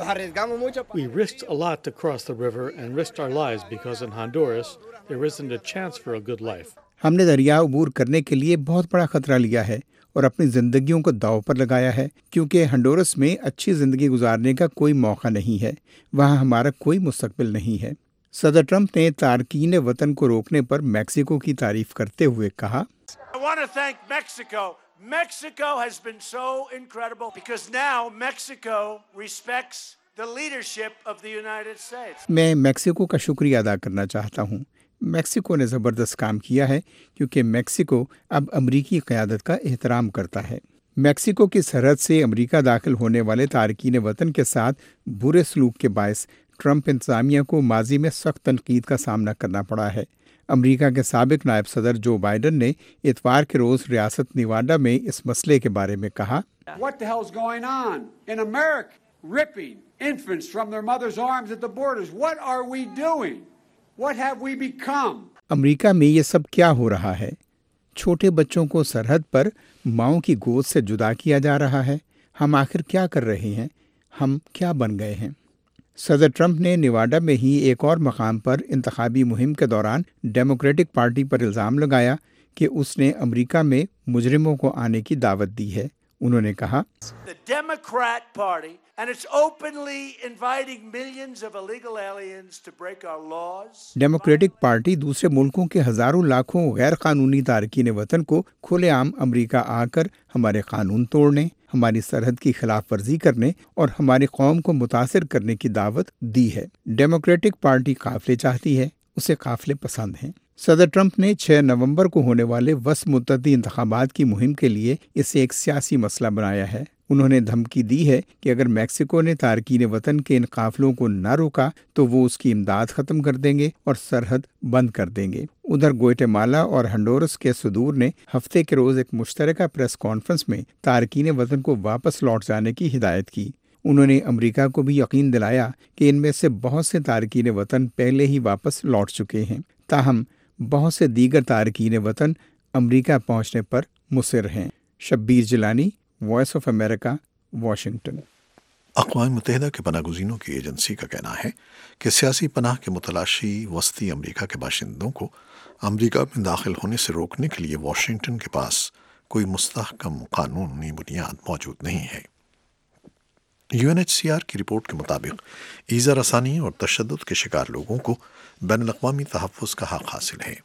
We risked a lot to cross the river and risked our lives because in Honduras there isn't a chance for a good life. ہم نے دریا عبور کرنے کے لیے بہت بڑا خطرہ لیا ہے اور اپنی زندگیوں کو داؤ پر لگایا ہے کیونکہ ہنڈورس میں اچھی زندگی گزارنے کا کوئی موقع نہیں ہے. وہاں ہمارا کوئی مستقبل نہیں ہے. صدر ٹرمپ نے تارکین وطن کو روکنے پر میکسیکو کی تعریف کرتے ہوئے کہا I want to thank Mexico. Mexico has been so incredible because now Mexico respects the leadership of the United States. میں میکسیکو کا شکریہ ادا کرنا چاہتا ہوں. میکسیکو نے زبردست کام کیا ہے کیونکہ میکسیکو اب امریکی قیادت کا احترام کرتا ہے. میکسیکو کی سرحد سے امریکہ داخل ہونے والے تارکین وطن کے ساتھ برے سلوک کے باعث ٹرمپ انتظامیہ کو ماضی میں سخت تنقید کا سامنا کرنا پڑا ہے. امریکہ کے سابق نائب صدر جو بائیڈن نے اتوار کے روز ریاست نیواڈا میں اس مسئلے کے بارے میں کہا What the hell's going on in America? Ripping infants from their mother's arms at the borders. What are we doing? What have we become? امریکہ میں یہ سب کیا ہو رہا ہے؟ چھوٹے بچوں کو سرحد پر ماؤں کی گود سے جدا کیا جا رہا ہے. ہم آخر کیا کر رہے ہیں؟ ہم کیا بن گئے ہیں؟ صدر ٹرمپ نے نیواڈا میں ہی ایک اور مقام پر انتخابی مہم کے دوران ڈیموکریٹک پارٹی پر الزام لگایا کہ اس نے امریکہ میں مجرموں کو آنے کی دعوت دی ہے. انہوں نے کہا The Democrat Party and it's openly inviting millions of illegal aliens to break our laws. Democratic Party دوسرے ملکوں کے ہزاروں لاکھوں غیر قانونی تارکین وطن کو کھلے عام امریکہ آ کر ہمارے قانون توڑنے، ہماری سرحد کی خلاف ورزی کرنے اور ہماری قوم کو متاثر کرنے کی دعوت دی ہے. ڈیموکریٹک پارٹی قافلے چاہتی ہے، اسے قافلے پسند ہیں. صدر ٹرمپ نے چھ نومبر کو ہونے والے وسط مدتی انتخابات کی مہم کے لیے اسے ایک سیاسی مسئلہ بنایا ہے. انہوں نے دھمکی دی ہے کہ اگر میکسیکو نے تارکین وطن کے ان قافلوں کو نہ روکا تو وہ اس کی امداد ختم کر دیں گے اور سرحد بند کر دیں گے. ادھر گویٹمالا اور ہنڈورس کے صدور نے ہفتے کے روز ایک مشترکہ پریس کانفرنس میں تارکین وطن کو واپس لوٹ جانے کی ہدایت کی. انہوں نے امریکہ کو بھی یقین دلایا کہ ان میں سے بہت سے تارکین وطن پہلے ہی واپس لوٹ چکے ہیں، تاہم بہت سے دیگر تارکین وطن امریکہ پہنچنے پر مصر ہیں. Shabbir Jilani, voice of America, Washington. اقوام متحدہ کے پناہ گزینوں کی ایجنسی کا کہنا ہے کہ سیاسی پناہ کے متلاشی وسطی امریکہ کے باشندوں کو امریکہ میں داخل ہونے سے روکنے کے لیے واشنگٹن کے پاس کوئی مستحکم قانونی بنیاد موجود نہیں ہے. U N H C R کی رپورٹ کے مطابق ایذا رسانی اور تشدد کے شکار لوگوں کو بین الاقوامی تحفظ کا حق حاصل ہے.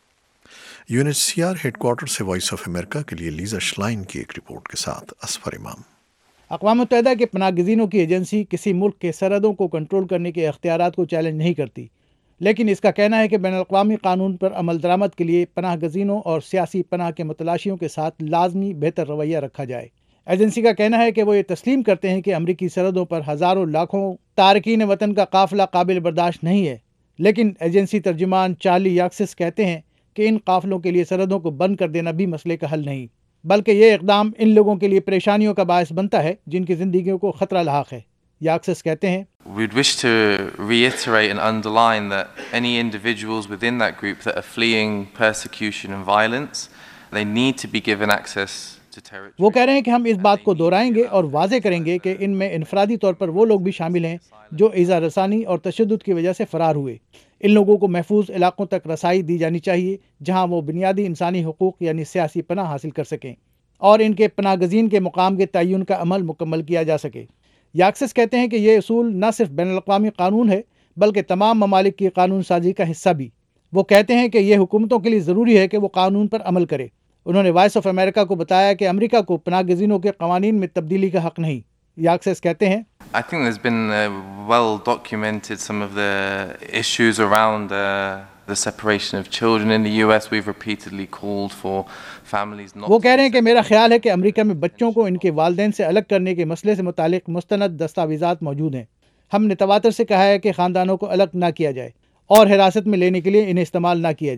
U N H C R headquarters سے وائس آف امریکہ کے لیے لیزا شلائن کی ایک رپورٹ کے ساتھ اصفر امام. اقوام متحدہ کے پناہ گزینوں کی ایجنسی کسی ملک کے سرحدوں کو کنٹرول کرنے کے اختیارات کو چیلنج نہیں کرتی، لیکن اس کا کہنا ہے کہ بین الاقوامی قانون پر عمل درآمد کے لیے پناہ گزینوں اور سیاسی پناہ کے متلاشیوں کے ساتھ لازمی بہتر رویہ رکھا جائے. ایجنسی کا کہنا ہے کہ وہ یہ تسلیم کرتے ہیں کہ امریکی سرحدوں پر ہزاروں لاکھوں تارکین وطن کا قافلہ قابل برداشت نہیں ہے، لیکن ایجنسی ترجمان چارلی یاکسس کہتے ہیں کہ ان قافلوں کے لیے سرحدوں کو بند کر دینا بھی مسئلے کا حل نہیں، بلکہ یہ اقدام ان لوگوں کے لیے پریشانیوں کا باعث بنتا ہے جن کی زندگیوں کو خطرہ لاحق ہے. یاکسس کہتے ہیں We'd wish to reiterate and underline that any individuals within that group that are fleeing persecution and violence, they need to be given access to territory. وہ کہہ رہے ہیں کہ ہم اس بات کو دہرائیں گے اور واضح کریں گے کہ ان میں انفرادی طور پر وہ لوگ بھی شامل ہیں جو ایذا رسانی اور تشدد کی وجہ سے فرار ہوئے. ان لوگوں کو محفوظ علاقوں تک رسائی دی جانی چاہیے جہاں وہ بنیادی انسانی حقوق یعنی سیاسی پناہ حاصل کر سکیں اور ان کے پناہ گزین کے مقام کے تعین کا عمل مکمل کیا جا سکے. یاکسس کہتے ہیں کہ یہ اصول نہ صرف بین الاقوامی قانون ہے بلکہ تمام ممالک کی قانون سازی کا حصہ بھی. وہ کہتے ہیں کہ یہ حکومتوں کے لیے ضروری ہے کہ وہ قانون پر عمل کرے. انہوں نے وائس آف امریکہ کو بتایا کہ امریکہ کو پناہ گزینوں کے قوانین میں تبدیلی کا حق نہیں. یاکسس کہتے ہیں I think there's been uh, well documented some of the issues around uh, the separation of children in the U S. We've repeatedly called for families not. وہ کہہ رہے ہیں کہ میرا خیال ہے کہ امریکہ میں بچوں کو ان کے والدین سے الگ کرنے کے مسئلے سے متعلق مستند دستاویزات موجود ہیں. ہم نے تواتر سے کہا ہے کہ خاندانوں کو الگ نہ کیا جائے اور حراست میں لینے کے لیے انہیں استعمال نہ کیا جائے.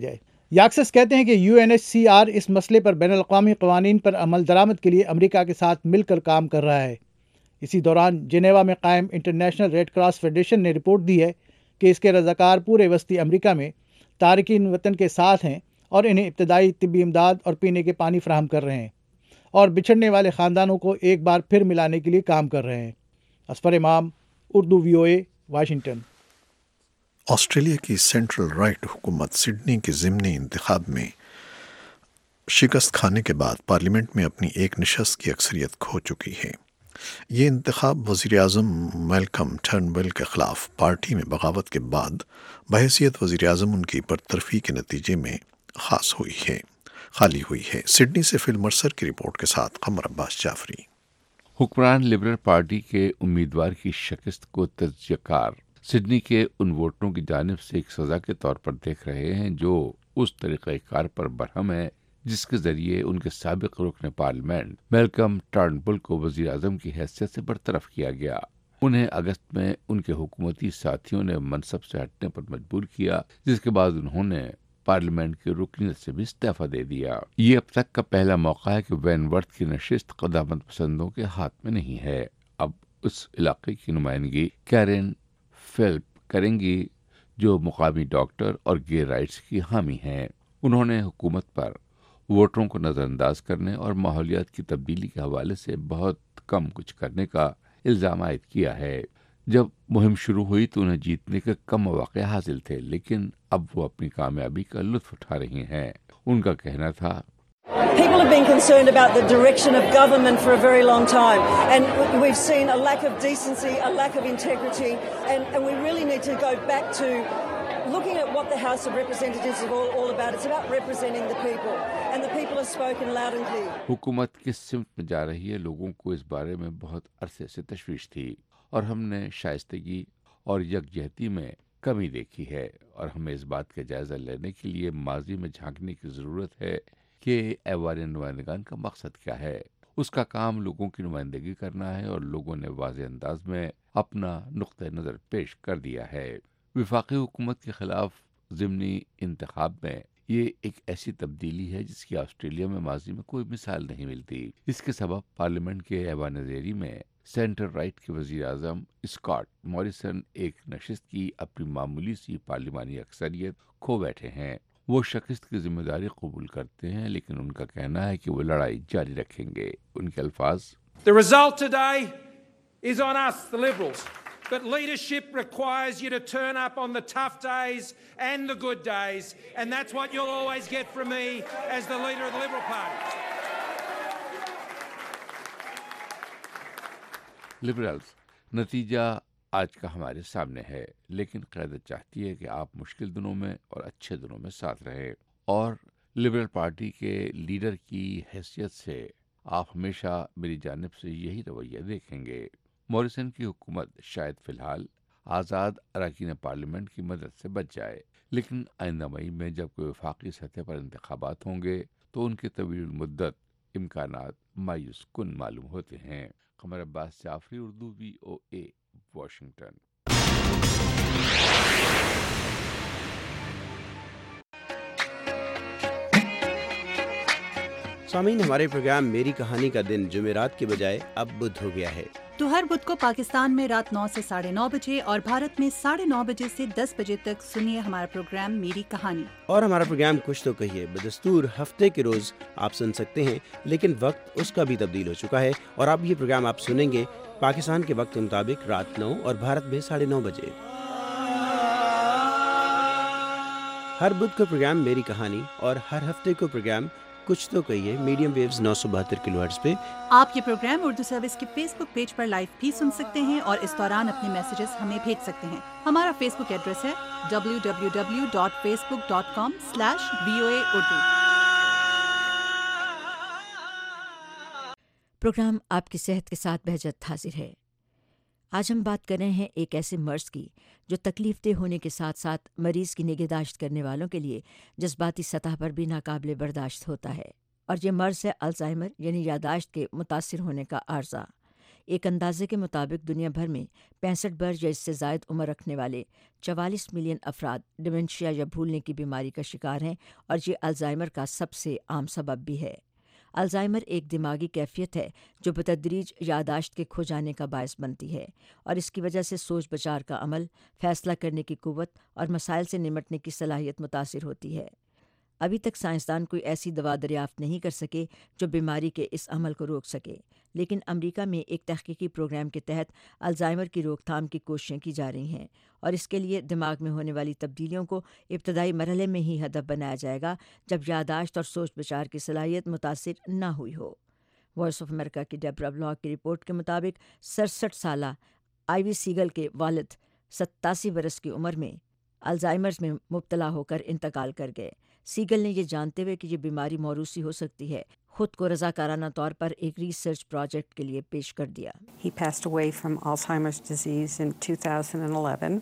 یاکسس کہتے ہیں کہ U N H C R اس مسئلے پر بین الاقوامی قوانین پر عمل درآمد کے لیے امریکہ کے ساتھ مل کر کام کر رہا ہے۔ اسی دوران جنیوا میں قائم انٹرنیشنل ریڈ کراس فیڈریشن نے رپورٹ دی ہے کہ اس کے رضاکار پورے وسطی امریکہ میں تارکین وطن کے ساتھ ہیں اور انہیں ابتدائی طبی امداد اور پینے کے پانی فراہم کر رہے ہیں اور بچھڑنے والے خاندانوں کو ایک بار پھر ملانے کے لیے کام کر رہے ہیں۔ Asfar Imam, Urdu V O A, Washington. Australia کی سینٹرل رائٹ حکومت سڈنی کے ضمنی انتخاب میں شکست کھانے کے بعد پارلیمنٹ میں اپنی ایک نشست کی اکثریت کھو چکی ہے۔ یہ انتخاب وزیر اعظم میلکم ٹرنبل کے خلاف پارٹی میں بغاوت کے بعد بحیثیت وزیر اعظم ان کی برطرفی کے نتیجے میں خاص ہوئی ہے خالی ہوئی ہے۔ سڈنی سے فل مرسر کی رپورٹ کے ساتھ قمر عباس جعفری۔ حکمران لبرل پارٹی کے امیدوار کی شکست کو تجزیہ کار سڈنی کے ان ووٹروں کی جانب سے ایک سزا کے طور پر دیکھ رہے ہیں جو اس طریقہ کار پر برہم ہے جس کے ذریعے ان کے سابق رکن پارلیمنٹ میلکم ٹرنبل کو وزیر اعظم کی حیثیت سے برطرف کیا گیا۔ انہیں اگست میں ان کے حکومتی ساتھیوں نے منصب سے ہٹنے پر مجبور کیا، جس کے بعد انہوں نے پارلیمنٹ کی رکنیت سے بھی استعفی دے دیا۔ یہ اب تک کا پہلا موقع ہے کہ وین ورتھ کی نشست قدامت پسندوں کے ہاتھ میں نہیں ہے۔ اب اس علاقے کی نمائندگی کیرن فیلپ کریں گی جو مقامی ڈاکٹر اور گے رائٹس کی حامی ہیں۔ انہوں نے حکومت پر ووٹروں کو نظر انداز کرنے اور ماحولیات کی تبدیلی کے حوالے سے بہت کم کچھ کرنے کا الزام عائد کیا ہے۔ جب مہم شروع ہوئی تو انہیں جیتنے کے کم مواقع حاصل تھے، لیکن اب وہ اپنی کامیابی کا لطف اٹھا رہی ہیں۔ ان کا کہنا تھا People have been concerned about the direction of government for a very long time, and we've seen a lack of decency, a lack of integrity, and, and we really need to go back to looking at what the House of Representatives is all, all about. It's about representing the people, and the people have spoken loud and clear. حکومت کس سمت میں جا رہی ہے، لوگوں کو اس بارے میں بہت عرصے سے تشویش تھی، اور ہم نے شائستگی اور یکجہتی میں کمی دیکھی ہے، اور ہمیں اس بات کا جائزہ لینے کے لیے ماضی میں جھانکنے کی ضرورت ہے کہ ایوان نمائندگان کا مقصد کیا ہے۔ اس کا کام لوگوں کی نمائندگی کرنا ہے، اور لوگوں نے واضح انداز میں اپنا نقطہ نظر پیش کر دیا ہے۔ وفاقی حکومت کے خلاف ضمنی انتخاب میں یہ ایک ایسی تبدیلی ہے جس کی آسٹریلیا میں ماضی میں کوئی مثال نہیں ملتی۔ اس کے سبب پارلیمنٹ کے ایوان زیری میں سینٹر رائٹ کے وزیر اعظم اسکاٹ موریسن ایک نشست کی اپنی معمولی سی پارلیمانی اکثریت کھو بیٹھے ہیں۔ وہ شکست کی ذمہ داری قبول کرتے ہیں، لیکن ان کا کہنا ہے کہ وہ لڑائی جاری رکھیں گے۔ ان کے الفاظ The result today is on us, the Liberals. But leadership requires you to turn up on the tough days and the good days, and that's what you'll always get from me as the leader of the Liberal Party. Liberals, نتیجہ آج کا ہمارے سامنے ہے، لیکن قیادت چاہتی ہے کہ آپ مشکل دنوں میں اور اچھے دنوں میں ساتھ رہیں، اور لبرل پارٹی کے لیڈر کی حیثیت سے آپ ہمیشہ میری جانب سے یہی رویہ دیکھیں گے۔ موریسن کی حکومت شاید فی الحال آزاد اراکین پارلیمنٹ کی مدد سے بچ جائے، لیکن آئندہ مئی میں جب کوئی وفاقی سطح پر انتخابات ہوں گے تو ان کے طویل المدت امکانات مایوس کن معلوم ہوتے ہیں۔ Qamar Abbas Jafri, Urdu V O A, Washington. سامعین، ہمارے پروگرام میری کہانی کا دن جمعرات کے بجائے اب بدھ ہو گیا ہے، تو ہر بدھ کو پاکستان میں رات نو سے ساڑھے نو بجے اور بھارت میں ساڑھے نو بجے سے دس بجے تک سنیے ہمارا پروگرام میری کہانی۔ اور ہمارا پروگرام کچھ تو کہیے بدستور ہفتے کے روز آپ سن سکتے ہیں، لیکن وقت اس کا بھی تبدیل ہو چکا ہے، اور اب یہ پروگرام آپ سنیں گے پاکستان کے وقت کے مطابق رات نو اور بھارت میں ساڑھے نو بجے۔ ہر بدھ کو پروگرام میری کہانی اور ہر ہفتے کو پروگرام کچھ تو کہیے میڈیم ویوز نو سو بہتر کلو ہرٹز پہ۔ آپ یہ پروگرام اردو سروس کے فیس بک پیج پر لائیو بھی سن سکتے ہیں، اور اس دوران اپنے میسیجز ہمیں بھیج سکتے ہیں۔ ہمارا فیس بک ایڈریس ہے W W W dot Facebook dot com slash V O A Urdu. Programme آپ کی صحت کے ساتھ بہجت حاضر ہے۔ آج ہم بات کر رہے ہیں ایک ایسے مرض کی جو تکلیف دہ ہونے کے ساتھ ساتھ مریض کی نگہداشت کرنے والوں کے لیے جذباتی سطح پر بھی ناقابل برداشت ہوتا ہے، اور یہ مرض ہے الزائمر، یعنی یادداشت کے متاثر ہونے کا عارضہ۔ ایک اندازے کے مطابق دنیا بھر میں پینسٹھ برس یا اس سے زائد عمر رکھنے والے چوالیس ملین افراد ڈیمنشیا یا بھولنے کی بیماری کا شکار ہیں، اور یہ الزائمر کا سب سے عام سبب بھی ہے۔ الزائمر ایک دماغی کیفیت ہے جو بتدریج یادداشت کے کھو جانے کا باعث بنتی ہے، اور اس کی وجہ سے سوچ بچار کا عمل، فیصلہ کرنے کی قوت اور مسائل سے نمٹنے کی صلاحیت متاثر ہوتی ہے۔ ابھی تک سائنسدان کوئی ایسی دوا دریافت نہیں کر سکے جو بیماری کے اس عمل کو روک سکے، لیکن امریکہ میں ایک تحقیقی پروگرام کے تحت الزائمر کی روک تھام کی کوششیں کی جا رہی ہیں، اور اس کے لیے دماغ میں ہونے والی تبدیلیوں کو ابتدائی مرحلے میں ہی ہدف بنایا جائے گا جب یادداشت اور سوچ بچار کی صلاحیت متاثر نہ ہوئی ہو۔ وائس آف امریکہ کی ڈیبرا بلاک کی رپورٹ کے مطابق سڑسٹھ سالہ آئیوی سیگل کے والد ستاسی برس کی عمر میں الزائمرز میں مبتلا ہو کر انتقال کر گئے۔ سیگل نے یہ جانتے ہوئے کہ یہ بیماری موروثی ہو سکتی ہے، خود کو رضاکارانہ طور پر ایک ریسرچ پروجیکٹ کے لیے پیش کر دیا۔ He passed away from Alzheimer's disease in two thousand eleven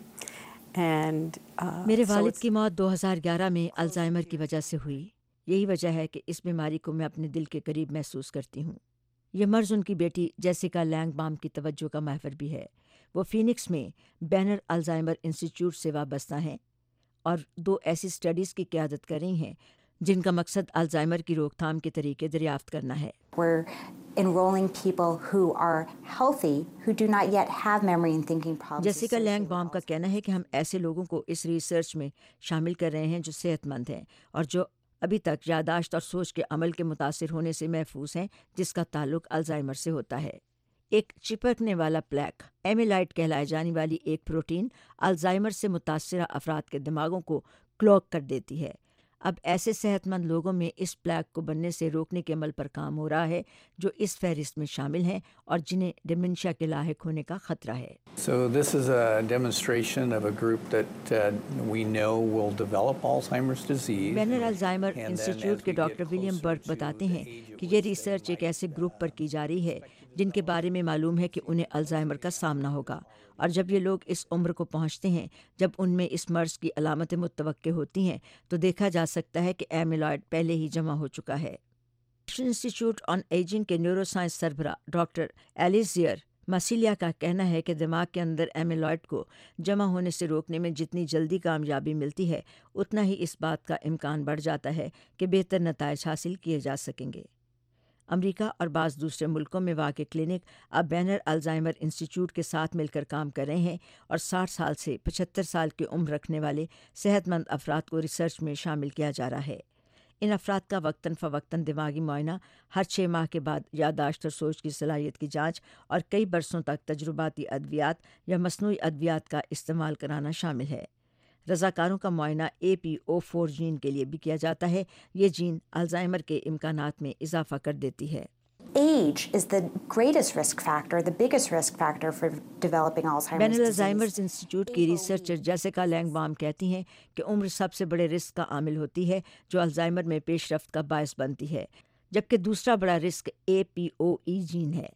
and uh, میرے so والد it's- کی موت دو ہزار گیارہ میں الزائمر کی وجہ سے ہوئی۔ یہی وجہ ہے کہ اس بیماری کو میں اپنے دل کے قریب محسوس کرتی ہوں۔ یہ مرض ان کی بیٹی جیسیکا لینگ بام کی توجہ کا محور بھی ہے۔ وہ فینکس میں بینر الزائمر انسٹیٹیوٹ سے وابستہ ہیں اور دو ایسی اسٹڈیز کی قیادت کر رہی ہیں جن کا مقصد الزائمر کی روک تھام کے طریقے دریافت کرنا ہے۔ We're enrolling people who are healthy, who do not yet have memory and thinking problems. جیسیکا لینگ بام کا کہنا ہے کہ ہم ایسے لوگوں کو اس ریسرچ میں شامل کر رہے ہیں جو صحت مند ہیں اور جو ابھی تک یادداشت اور سوچ کے عمل کے متاثر ہونے سے محفوظ ہیں، جس کا تعلق الزائمر سے ہوتا ہے۔ ایک چپکنے والا پلیک ایمیلائڈ کہلائے جانے والی ایک پروٹین الزائمر سے متاثرہ افراد کے دماغوں کو کلوک کر دیتی ہے۔ اب ایسے صحت مند لوگوں میں اس پلیک کو بننے سے روکنے کے عمل پر کام ہو رہا ہے جو اس فہرست میں شامل ہیں اور جنہیں ڈیمنشیا کے لاحق ہونے کا خطرہ ہے۔ So this is a demonstration of a group that uh, we know will develop Alzheimer's disease. Banner Alzheimer institute کے ڈاکٹر ولیم برک بتاتے ہیں کہ یہ ریسرچ ایک ایسے گروپ پر کی جا رہی ہے جن کے بارے میں معلوم ہے کہ انہیں الزائمر کا سامنا ہوگا، اور جب یہ لوگ اس عمر کو پہنچتے ہیں جب ان میں اس مرض کی علامتیں متوقع ہوتی ہیں تو دیکھا جا سکتا ہے کہ ایمیلائڈ پہلے ہی جمع ہو چکا ہے۔ نیشنل انسٹیٹیوٹ آن ایجنگ کے نیورو سائنس سربراہ ڈاکٹر ایلیس زیئر ماسیلیا کا کہنا ہے کہ دماغ کے اندر ایمیلائڈ کو جمع ہونے سے روکنے میں جتنی جلدی کامیابی ملتی ہے اتنا ہی اس بات کا امکان بڑھ جاتا ہے کہ بہتر نتائج حاصل کیے جا سکیں گے۔ امریکہ اور بعض دوسرے ملکوں میں واقع کلینک اب بینر الزائمر انسٹیٹیوٹ کے ساتھ مل کر کام کر رہے ہیں اور ساٹھ سال سے پچہتر سال کی عمر رکھنے والے صحت مند افراد کو ریسرچ میں شامل کیا جا رہا ہے۔ ان افراد کا وقتاً فوقتاً دماغی معائنہ، ہر چھ ماہ کے بعد یادداشت اور سوچ کی صلاحیت کی جانچ اور کئی برسوں تک تجرباتی ادویات یا مصنوعی ادویات کا استعمال کرانا شامل ہے۔ رضاکاروں کا معائنہ اے پی او فور جین کے لیے بھی کیا جاتا ہے۔ یہ جین الزائمر کے امکانات میں اضافہ کر دیتی ہے۔ Age is the greatest risk factor, the biggest risk factor for developing Alzheimer's بین disease. الزائمرز انسٹیٹیوٹ کی ریسرچر جیسیکا لینگ بام کہتی ہیں کہ عمر سب سے بڑے رسک کا عامل ہوتی ہے جو الزائمر میں پیش رفت کا باعث بنتی ہے، جبکہ دوسرا بڑا رسک اے پی او ای جین ہے۔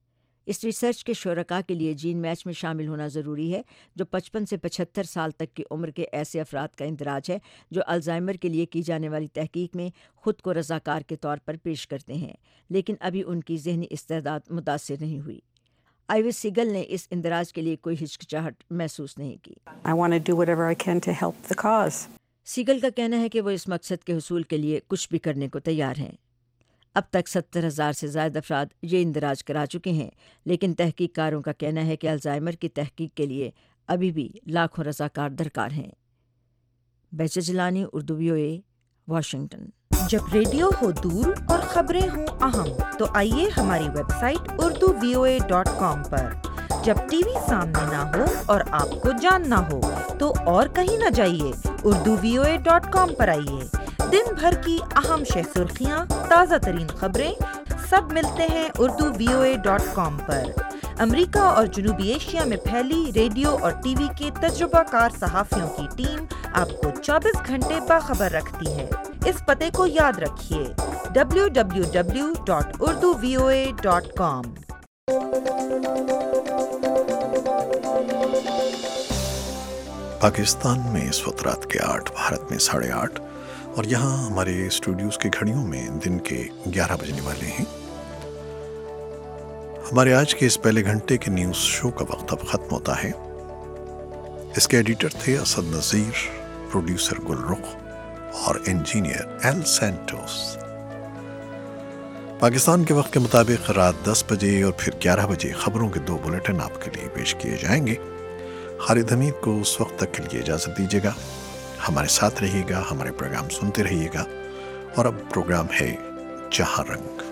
اس ریسرچ کے شرکاء کے لیے جین میچ میں شامل ہونا ضروری ہے جو پچپن سے پچہتر سال تک کی عمر کے ایسے افراد کا اندراج ہے جو الزائمر کے لیے کی جانے والی تحقیق میں خود کو رضاکار کے طور پر پیش کرتے ہیں، لیکن ابھی ان کی ذہنی استعداد متاثر نہیں ہوئی۔ آئیوی سیگل نے اس اندراج کے لیے کوئی ہچکچاہٹ محسوس نہیں کی۔ I want to do whatever I can to help the cause. سیگل کا کہنا ہے کہ وہ اس مقصد کے حصول کے لیے کچھ بھی کرنے کو تیار ہیں۔ اب تک ستر ہزار سے زائد افراد یہ اندراج کرا چکے ہیں، لیکن تحقیق کاروں کا کہنا ہے کہ الزائمر کی تحقیق کے لیے ابھی بھی لاکھوں رضاکار درکار ہیں۔ بیچہ Jilani, Urdu V O A, Washington. جب ریڈیو ہو دور اور خبریں ہوں اہم تو آئیے ہماری website Urdu V O A dot com پر۔ جب ٹی وی سامنے نہ ہو اور آپ کو جاننا ہو تو اور کہیں نہ جائیے، Urdu V O A dot com پر آئیے۔ دن بھر کی اہم شہ سرخیاں، تازہ ترین خبریں سب ملتے ہیں Urdu V O A dot com پر۔ امریکہ اور جنوبی ایشیا میں پھیلی ریڈیو اور ٹی وی کے تجربہ کار صحافیوں کی ٹیم آپ کو چوبیس گھنٹے باخبر رکھتی ہے۔ اس پتے کو یاد رکھیے، W W W dot Urdu V O A dot com. Pakistan میں اس وقت رات کے آٹھ، بھارت میں ساڑھے آٹھ، اور یہاں ہمارے اسٹوڈیوز کی گھڑیوں میں دن کے گیارہ بجنے والے ہیں۔ ہمارے آج کے اس پہلے گھنٹے کے نیوز شو کا وقت اب ختم ہوتا ہے۔ اس کے ایڈیٹر تھے اسد نذیر، پروڈیوسر گل رخ اور انجینئر ایل سینٹوس۔ پاکستان کے وقت کے مطابق رات دس بجے اور پھر گیارہ بجے خبروں کے دو بلیٹن آپ کے لیے پیش کیے جائیں گے۔ خالد حمید کو اس وقت تک کے لیے اجازت دیجیے گا۔ ہمارے ساتھ رہیے گا، ہمارے پروگرام سنتے رہیے گا، اور اب پروگرام ہے جہاں رنگ۔